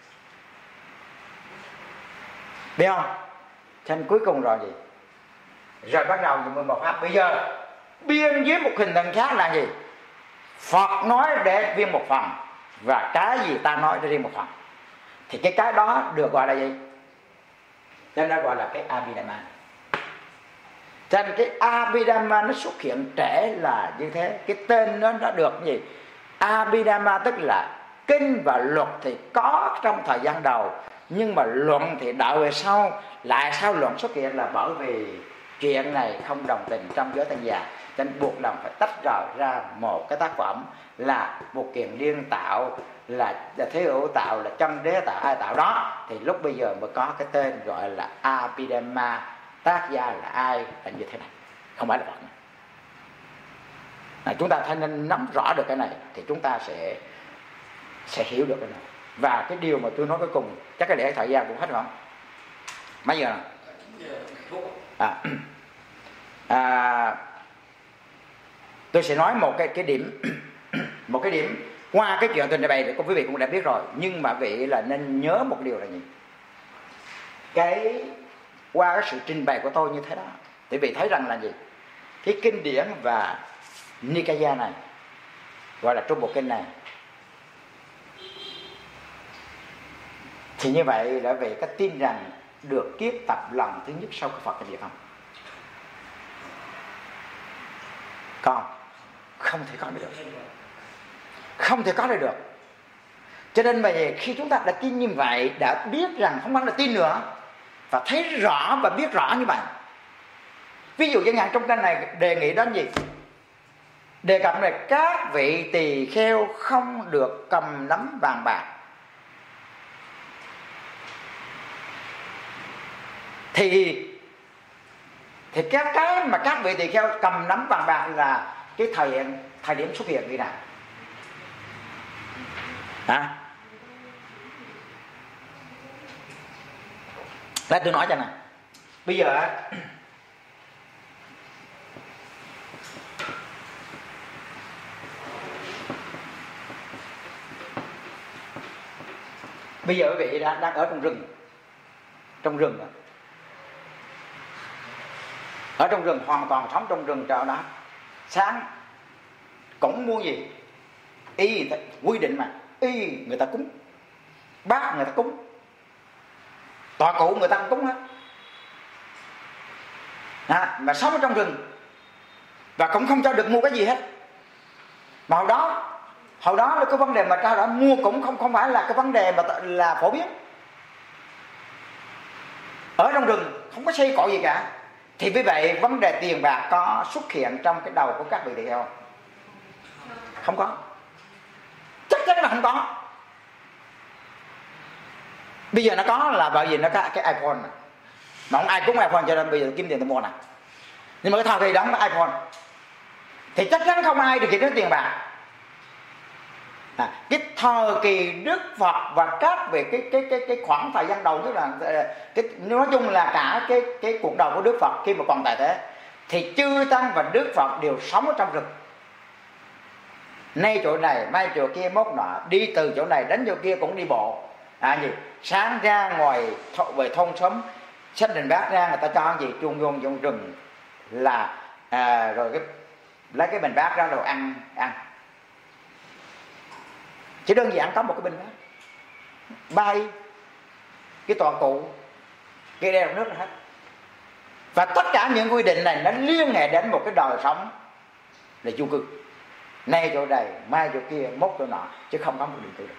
Speaker 1: biết không? Cho nên cuối cùng rồi gì? Rồi bắt đầu dùng 11 pháp. Bây giờ biên với một hình thần khác là gì? Phật nói để riêng một phần, và cái gì ta nói để riêng một phần. Thì cái đó được gọi là gì? Cho nên nó gọi là cái Abhidhamma. Cho nên cái Abhidhamma nó xuất hiện trễ là như thế. Cái tên nó được gì? Abhidhamma tức là kinh và luật thì có trong thời gian đầu, nhưng mà luận thì đợi về sau. Lại sao luận xuất hiện là bởi vì chuyện này không đồng tình trong giới Tăng già, cho nên buộc lòng phải tách rời ra một cái tác phẩm là một kiện liên tạo, là thế hữu tạo, là chân đế tạo, ai tạo đó. Thì lúc bây giờ mới có cái tên gọi là Abhidhamma. Tác gia là ai, là như thế này, không phải là Phật nữa. Chúng ta phải nên nắm rõ được cái này thì chúng ta sẽ hiểu được cái này. Và cái điều mà tôi nói cuối cùng, chắc cái lẽ thời gian cũng hết rồi không? Mấy giờ nào? Tôi sẽ nói một cái điểm một cái điểm qua cái chuyện tình bày thì quý vị cũng đã biết rồi, nhưng mà vị là nên nhớ một điều là gì? Cái qua cái sự trình bày của tôi như thế đó, thì vị thấy rằng là gì? Cái kinh điển và Nikaya này, gọi là Trung Bộ Kinh này, thì như vậy là về cái tin rằng được kiếp tập lần thứ nhất sau cái Phật hay không? Còn không thể có được, không thể có được. Cho nên mà khi chúng ta đã tin như vậy, đã biết rằng không phải là tin nữa, và thấy rõ và biết rõ như vậy. Ví dụ chẳng hạn trong kinh này đề nghị đến gì? Đề cập là các vị tỳ kheo không được cầm nắm vàng bạc. Thì cái mà các vị tỳ kheo cầm nắm vàng bạc là cái thời điểm xuất hiện như nào? Hả? Để tôi nói cho này. Bây giờ quý vị đang ở trong rừng. Ở trong rừng, hoàn toàn sống trong rừng trời đó. Sáng cũng mua gì? Y quy định mà, y người ta cúng, bác người ta cúng, tọa cụ người ta cũng cúng hết. Mà sống ở trong rừng và cũng không cho được mua cái gì hết. Mà hồi đó là cái vấn đề mà trao đổi mua cũng không phải là cái vấn đề mà là phổ biến. Ở trong rừng không có xây cội gì cả. Thì vì vậy vấn đề tiền bạc có xuất hiện trong cái đầu của các vị tỳ kheo không? Không có. Chắc chắn là không có. Bây giờ nó có là bởi vì nó có cái iPhone mà không ai cúng iPhone, cho nên bây giờ kiếm tiền tôi mua nè. Nhưng mà cái thời kỳ đó có iPhone thì chắc chắn không ai được nghĩ đến tiền bạc. Cái thời kỳ Đức Phật và các về cái khoảng thời gian đầu, tức là nói chung là cả cái cuộc đời của Đức Phật khi mà còn tại thế, thì chư tăng và Đức Phật đều sống ở trong rừng. Nay chỗ này, mai chỗ kia, mốt nọ, đi từ chỗ này đến chỗ kia cũng đi bộ. Sáng ra ngoài về thôn xóm, xách đình bát ra, người ta cho gì chuông vô trong rừng là rồi lấy cái bình bát ra rồi ăn. Chỉ đơn giản có một cái bình bát, bay cái tọa cụ, cái đeo nước là hết. Và tất cả những quy định này nó liên hệ đến một cái đời sống là chung cư. Nay chỗ này, mai chỗ kia, mốt chỗ nọ, chứ không có một định cư được.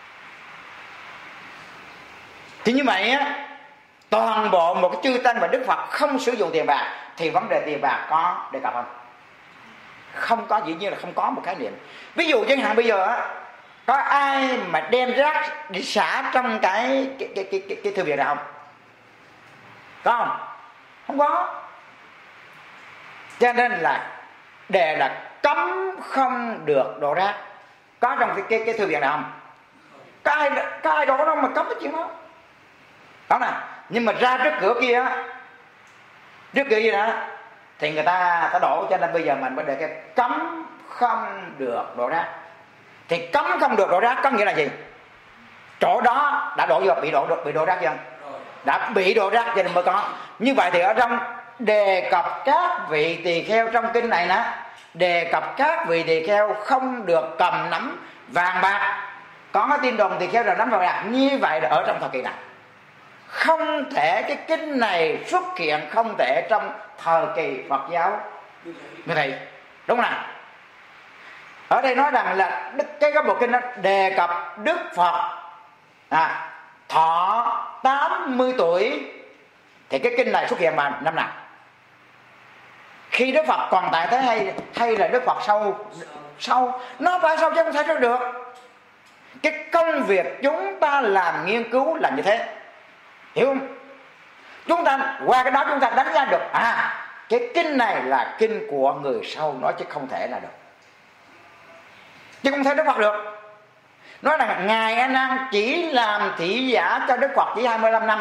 Speaker 1: Thì như vậy á, toàn bộ một cái chư tăng và Đức Phật không sử dụng tiền bạc, thì vấn đề tiền bạc có đề cập không? Không có, dĩ nhiên là không có một khái niệm. Ví dụ chẳng hạn bây giờ á, có ai mà đem rác đi xả trong cái thư viện nào không? Có không? Không có. Cho nên là đề là cấm không được đổ rác. Có trong cái thư viện nào không? Có ai đổ đâu mà cấm cái chuyện đó. Đó nè. Nhưng mà ra trước cửa kia á, trước cửa kia đó, thì người ta đổ. Cho nên bây giờ mình mới đề cái cấm không được đổ rác. Thì cấm không được đổ rác có nghĩa là gì? Chỗ đó đã đổ vô, bị đổ rác chưa? Đã bị đổ rác cho nên mới có. Như vậy thì ở trong đề cập các vị tỳ kheo trong kinh này nè, đề cập các vị tỳ kheo không được cầm nắm vàng bạc. Có cái tin đồn tỳ kheo là nắm vàng bạc. Như vậy là ở trong thời kỳ này không thể, cái kinh này xuất hiện không thể trong thời kỳ Phật giáo như vậy, đúng không nào? Ở đây nói rằng là cái bộ kinh đó đề cập Đức Phật thọ 80 tuổi. Thì cái kinh này xuất hiện vào năm nào? Khi Đức Phật còn tại thế hay là Đức Phật sau? Nó phải sau chứ không thể sao được. Cái công việc chúng ta làm nghiên cứu là như thế, hiểu không? Chúng ta qua cái đó chúng ta đánh giá được cái kinh này là kinh của người sau nói, chứ không thể là được, chứ không thể Đức Phật được. Nói rằng Ngài A Nan chỉ làm thị giả cho Đức Phật chỉ 25 năm.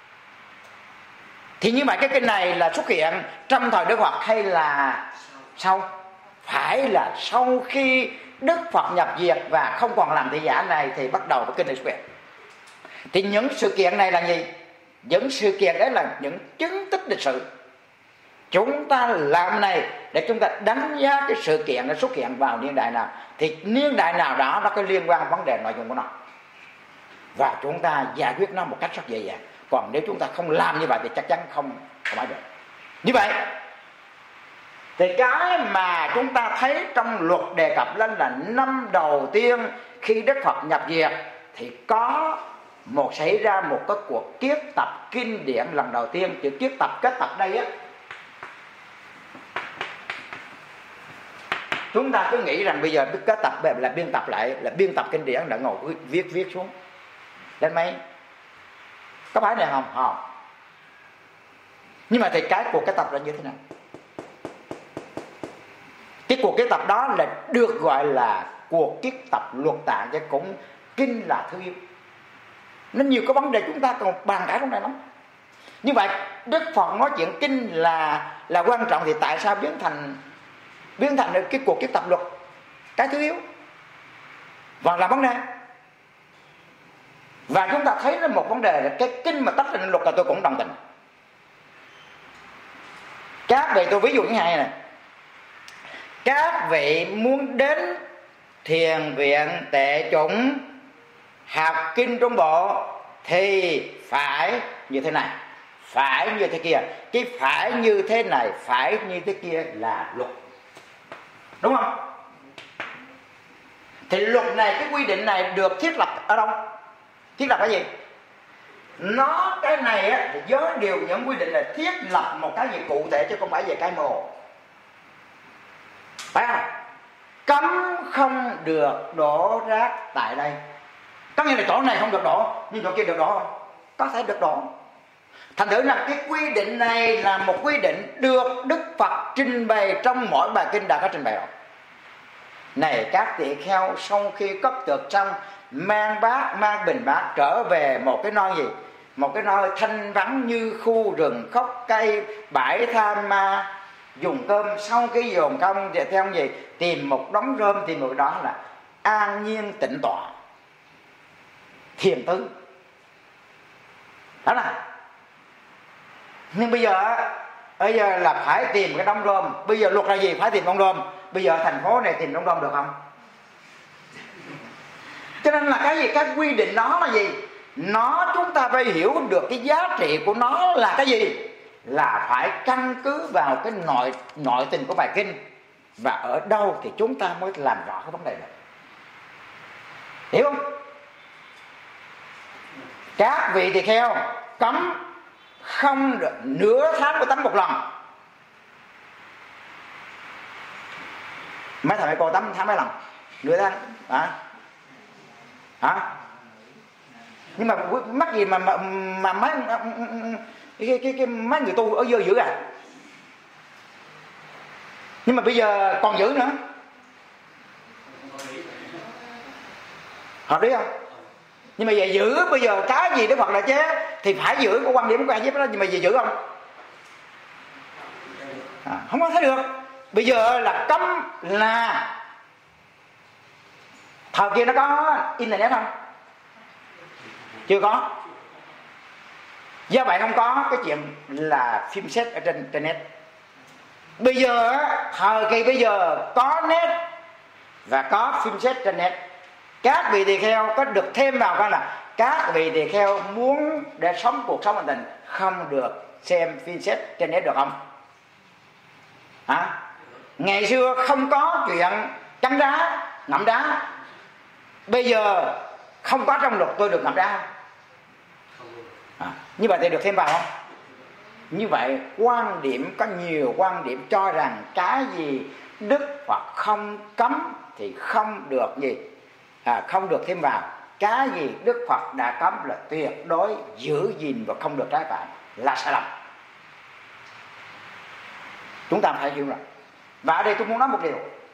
Speaker 1: Thì như vậy cái kinh này là xuất hiện trong thời Đức Phật hay là sau? Phải là sau khi Đức Phật nhập diệt và không còn làm thị giả này thì bắt đầu cái kinh này xuất hiện. Thì những sự kiện này là gì? Những sự kiện đấy là những chứng tích lịch sử. Chúng ta làm này để chúng ta đánh giá cái sự kiện nó xuất hiện vào niên đại nào, thì niên đại nào đó nó có liên quan vấn đề nội dung của nó, và chúng ta giải quyết nó một cách rất dễ dàng. Còn nếu chúng ta không làm như vậy thì chắc chắn không phải được. Như vậy thì cái mà chúng ta thấy trong luật đề cập lên là năm đầu tiên khi Đức Phật nhập diệt thì có xảy ra một cái cuộc kiết tập kinh điển lần đầu tiên. Chữ kiết tập, kết tập đây á, chúng ta cứ nghĩ rằng bây giờ kết tập là biên tập lại, là biên tập kinh điển, là ngồi viết xuống lên máy. Có phải này không? Không. Nhưng mà thì cái cuộc kết tập là như thế nào? Cái cuộc kết tập đó là được gọi là cuộc kết tập luật tạng, chứ cũng kinh là thứ yếu. Nó nhiều cái vấn đề chúng ta còn bàn cãi trong này lắm. Như vậy Đức Phật nói chuyện kinh là quan trọng, thì tại sao biến thành cái cuộc kết tập luật cái thứ yếu và là vấn đề? Và chúng ta thấy một vấn đề là cái kinh mà tách ra luật là tôi cũng đồng tình. Các vị, tôi ví dụ như này này, các vị muốn đến thiền viện Tệ Chủng học kinh Trung Bộ thì phải như thế này, phải như thế kia. Cái phải như thế này, phải như thế kia là luật, đúng không? Thì luật này, cái quy định này được thiết lập ở đâu? Thiết lập cái gì? Nó cái này á, thì với điều những quy định là thiết lập một cái gì cụ thể chứ không phải về cái mô hồ. Phải không? Cấm không được đổ rác tại đây. Có nghĩa là chỗ này không được đổ, nhưng chỗ kia được đổ không? Có thể được đổ. Thành thử là cái quy định này là một quy định được Đức Phật trình bày trong mỗi bài kinh đã có trình bày rồi. Này các tỳ kheo, sau khi cất thực xong, mang bát, mang bình bát trở về một cái nơi gì? Một cái nơi thanh vắng như khu rừng, khốc cây, bãi tha ma, dùng cơm. Sau khi dùng công thì theo gì? Tìm một đống rơm, tìm một đó là an nhiên tịnh tọa, thiền tư. Đó là. Nhưng bây giờ là phải tìm cái đống rơm. Bây giờ luật là gì? Phải tìm đống rơm. Bây giờ thành phố này tìm đống rơm được không? Cho nên là cái gì? Cái quy định đó là gì? Nó, chúng ta phải hiểu được cái giá trị của nó là cái gì? Là phải căn cứ vào cái nội tình của bài kinh, và ở đâu thì chúng ta mới làm rõ cái vấn đề này. Hiểu không? Các vị tỳ kheo cấm không được nửa tháng mới tắm một lần. Mấy thằng mấy cô tắm tháng mấy lần? Nửa tháng hả? Nhưng mà mắc gì mà mấy người tu ở dơ dữ à? Nhưng mà bây giờ còn giữ nữa. Hợp lý không? Nhưng mà về giữ, bây giờ cái gì Đức Phật là chế thì phải giữ, có quan điểm của ai giúp đó. Nhưng mà về giữ không? Không có thấy được. Bây giờ là cấm là thời kia nó có internet không? Chưa có. Do vậy không có cái chuyện là phim xét ở trên internet. Bây giờ thời kỳ bây giờ có net và có phim xét trên net. Các vị tỳ kheo có được thêm vào cái là các vị tỳ kheo muốn để sống cuộc sống an tình không được xem phim xét trên net được không? Hả? Ngày xưa không có chuyện chấm đá, ngậm đá. Bây giờ không có trong luật tôi được ngậm đá. Như vậy thì được thêm vào không? Như vậy quan điểm, có nhiều quan điểm cho rằng cái gì Đức Phật không cấm thì không được gì? Không được thêm vào. Cái gì Đức Phật đã cấm là tuyệt đối giữ gìn và không được trái phạm, là sai lầm. Chúng ta phải hiểu rồi. Và ở đây tôi muốn nói một điều.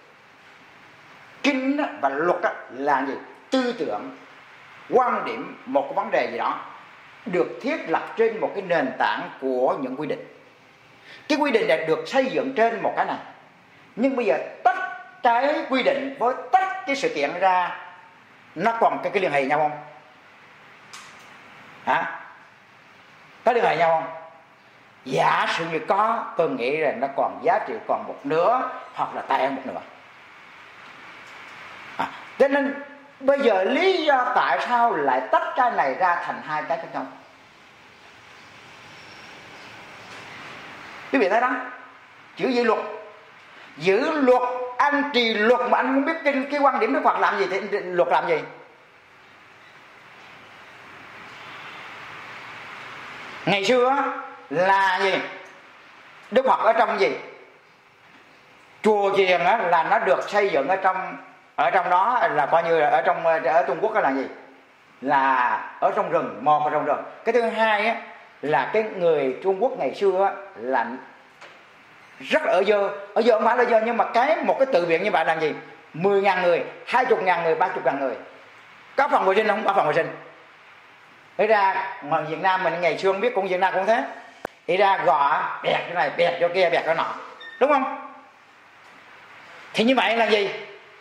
Speaker 1: Kinh và luật là gì? Tư tưởng, quan điểm, một cái vấn đề gì đó được thiết lập trên một cái nền tảng của những quy định. Cái quy định này được xây dựng trên một cái này. Nhưng bây giờ tách cái quy định với tách cái sự kiện ra, nó còn cái liên hệ nhau không? Hả? Có liên hệ nhau không? Giả sử như có, tôi nghĩ là nó còn giá trị còn một nửa hoặc là tệ một nửa. Cho nên bây giờ lý do tại sao lại tách cái này ra thành hai cái khác nhau? Quý vị thấy đó, chữ giữ luật. Giữ luật, anh trì luật mà anh không biết cái quan điểm Đức Phật làm gì thì luật làm gì? Ngày xưa là gì? Đức Phật ở trong gì? Chùa chiền là nó được xây dựng ở trong đó, là coi như là ở Trung Quốc là gì? Là ở trong rừng, một ở trong rừng. Cái thứ hai á, là cái người Trung Quốc ngày xưa là rất là ở dơ không phải là dơ, nhưng mà một cái tự viện như vậy là gì? 10.000 người, 20.000 người, 30.000 người. Có phòng vệ sinh không? Có phòng vệ sinh. Thế ra ngoài Việt Nam mình ngày xưa không biết, cũng Việt Nam cũng thế. Thì ra gò bẹt cái này, bẹt chỗ kia, bẹt cái nọ, đúng không? Thì như vậy là gì?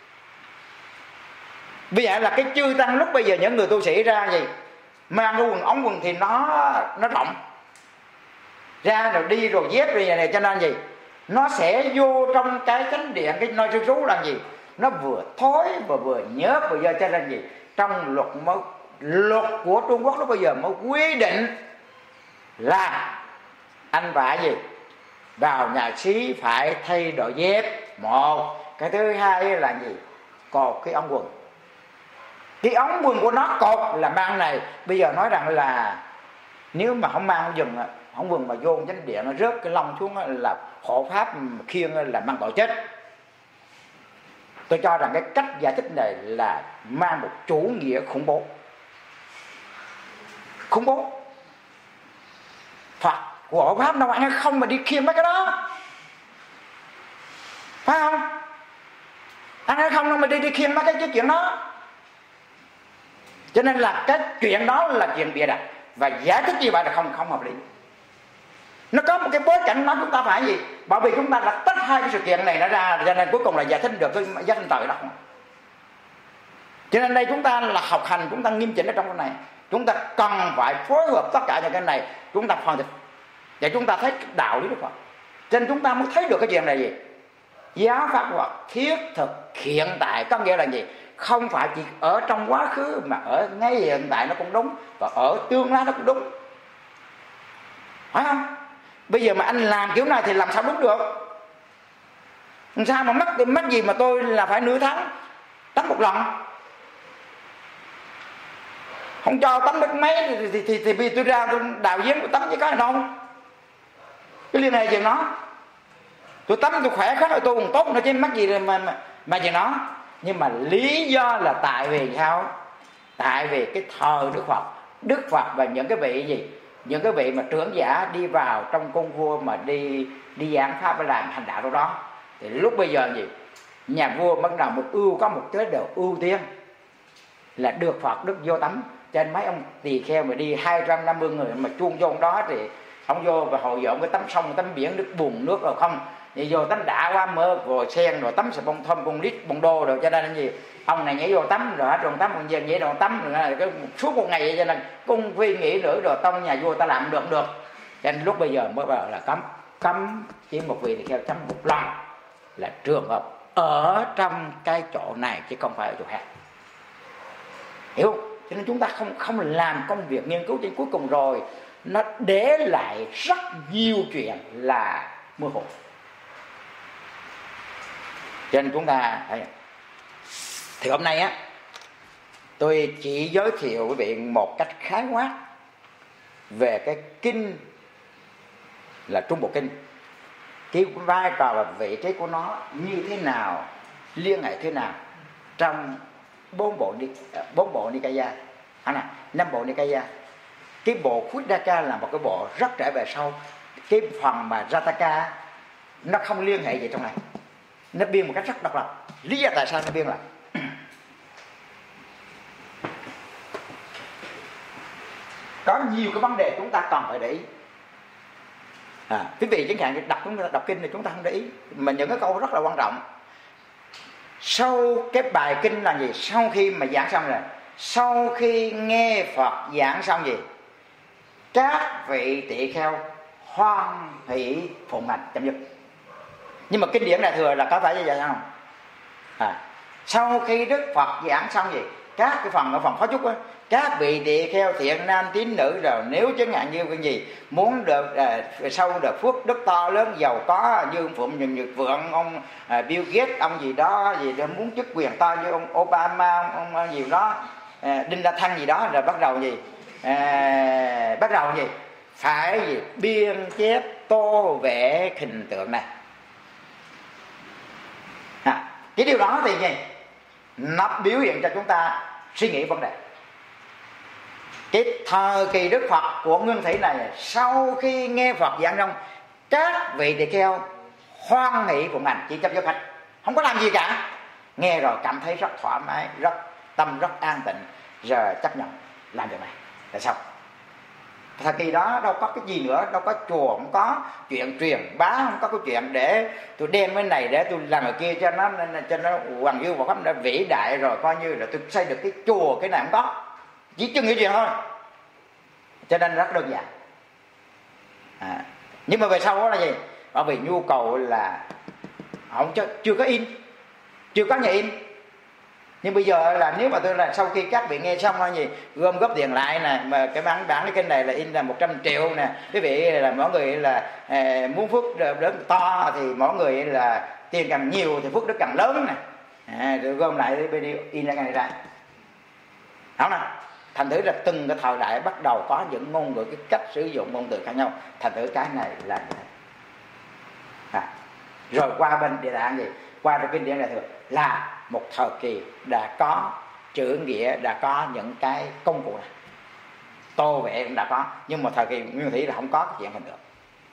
Speaker 1: Bây giờ là cái chư tăng lúc bây giờ những người tu sĩ ra gì? Mang cái ống quần thì nó rộng ra rồi đi rồi dép rồi này, cho nên gì? Nó sẽ vô trong cái chánh điện, cái nơi sư trú làm gì? Nó vừa thối và vừa nhớp vừa dơ, cho nên gì? Trong luật của Trung Quốc lúc bây giờ mới quy định là anh phải gì? Vào nhà xí phải thay đổi dép. Một. Cái thứ hai là gì? Cột cái ống quần. Cái ống quần của nó cột là mang này. Bây giờ nói rằng là nếu mà không mang ống quần mà vô chánh điện, nó rớt cái lông xuống là hộ pháp khiêng là mang tội chết. Tôi cho rằng cái cách giải thích này là mang một chủ nghĩa khủng bố. Khủng bố. Phật của hộ pháp đâu ăn không mà đi khiêng mấy cái đó, phải không? Ăn hay không đâu mà đi khiêng mấy cái chuyện đó. Cho nên là cái chuyện đó là chuyện bịa đặt, và giải thích như vậy là không hợp lý. Nó có một cái bối cảnh đó chúng ta phải gì? Bởi vì chúng ta đã tách hai cái sự kiện này nó ra, cho nên cuối cùng là giải thích được cái giải thích tội đó. Cho nên đây chúng ta là học hành, chúng ta nghiêm chỉnh ở trong cái này. Chúng ta cần phải phối hợp tất cả những cái này, chúng ta phân tích để chúng ta thấy đạo lý Đức Phật. Cho nên chúng ta mới thấy được cái chuyện này gì? Giáo pháp của Phật thiết thực hiện tại, có nghĩa là gì? Không phải chỉ ở trong quá khứ mà ở ngay hiện tại nó cũng đúng, và ở tương lai nó cũng đúng, phải không? Bây giờ mà anh làm kiểu này thì làm sao đúng được? Làm sao mà mắc gì mà tôi là phải nửa tháng tắm một lần? Không cho tắm nước mấy thì vì tôi ra tôi đào giếng tôi tắm với cái này đâu. Cái liên hệ chuyện nó. Tôi tắm tôi khỏe khác rồi tôi còn tốt nữa chứ mắc gì mà chuyện nó. Nhưng mà lý do là tại vì sao? Tại vì cái thời Đức Phật và những cái vị gì? Những cái vị mà trưởng giả đi vào trong cung vua mà đi giảng pháp và làm hành đạo đâu đó, thì lúc bây giờ gì? Nhà vua bắt đầu có một chế độ ưu tiên là được Phật Đức vô tắm. Trên mấy ông tỳ kheo mà đi 250 người mà chuông vô đó thì ông vô và hồi dọn cái tắm sông tắm biển nước bùn nước rồi không, thì vô tắm đã quá mơ rồi sen rồi tắm xà bông thơm bông lít bông đô rồi, cho nên gì ông này nhảy vô tắm rồi hết rồi tắm còn dân nhảy đồ tắm rồi cái suốt một ngày vậy, cho nên cung phi nghĩ nữa rồi tông nhà vua ta làm được cho nên lúc bây giờ mới bảo là cấm chỉ một vị tỳ kheo tắm một lần là trường hợp ở trong cái chỗ này chứ không phải ở chỗ khác, hiểu không? Cho nên chúng ta không làm công việc nghiên cứu, đến cuối cùng rồi nó để lại rất nhiều chuyện là mơ hồ. Cho nên chúng ta thì hôm nay á tôi chỉ giới thiệu quý vị một cách khái quát về cái kinh là Trung Bộ Kinh, cái vai trò và vị trí của nó như thế nào, liên hệ thế nào trong bốn bộ Nikaya, năm bộ Nikaya. Cái bộ Khuddaka là một cái bộ rất trễ về sau. Cái phần mà Jataka nó không liên hệ gì trong này, nó biên một cách rất độc lập. Lý do tại sao nó biên là có nhiều cái vấn đề chúng ta cần phải để ý. Quý vị chẳng hạn đọc kinh thì chúng ta không để ý, mà những cái câu rất là quan trọng. Sau cái bài kinh là gì? Sau khi mà giảng xong rồi, sau khi nghe Phật giảng xong gì, các vị tỳ kheo hoan hỷ phụng hành, chấm dứt. Nhưng mà kinh điển Đại Thừa là có phải như vậy không? Sau khi Đức Phật giảng xong gì, các cái phần ở phần phó chúc á, các vị tỳ kheo thiện nam tín nữ rồi nếu chứng ngại như cái gì muốn được sau được phước đức to lớn giàu có như ông Phụng Nhật Vượng, ông Bill Gates, ông gì đó muốn chức quyền to như ông Obama, ông gì đó Đinh La Thăng gì đó, rồi bắt đầu gì phải gì biên chép tô vẽ hình tượng này. Cái điều đó thì gì nó biểu hiện cho chúng ta suy nghĩ vấn đề. Cái thời kỳ Đức Phật của Nguyên Thủy này, sau khi nghe Phật giảng xong, các vị tỳ kheo hoan hỷ phụng hành, chỉ chấp nhận hành, không có làm gì cả. Nghe rồi cảm thấy rất thoải mái, rất tâm rất an tịnh, rồi chấp nhận làm việc này. Tại sao? Thời kỳ đó đâu có cái gì nữa, đâu có chùa, không có chuyện truyền bá, không có cái chuyện để tôi đem cái này để tôi làm cái kia cho nó hoàng du và khắp nó vĩ đại, rồi coi như là tôi xây được cái chùa, cái này không có, chỉ chừng cái chuyện thôi. Cho nên rất đơn giản. Nhưng mà về sau đó là gì? Bởi vì nhu cầu là không chưa có in, chưa có nhà in. Nhưng bây giờ là nếu mà tôi là sau khi các vị nghe xong là gì gom góp tiền lại nè, mà cái bản cái kênh này là in là 100 triệu nè, quý vị là mỗi người là muốn phước lớn to thì mỗi người là tiền càng nhiều thì phước đức càng lớn nè, rồi gom lại video in ra cái này ra, không nào? Thành thử là từng cái thời đại bắt đầu có những ngôn ngữ, cái cách sử dụng ngôn từ khác nhau. Thành thử cái này là như thế. Rồi qua bên Địa Tạng gì, qua trong kinh điển Đại Thừa là một thời kỳ đã có chữ nghĩa, đã có những cái công cụ này, tô vẽ cũng đã có. Nhưng mà thời kỳ Nguyên Thủy là không có cái chuyện hình tượng.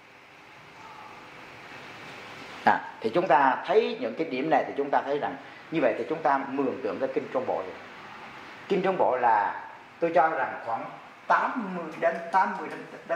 Speaker 1: Thì chúng ta thấy những cái điểm này thì chúng ta thấy rằng như vậy thì chúng ta mường tượng cái kinh Trung Bộ. Kinh Trung Bộ là tôi cho rằng khoảng 80 đến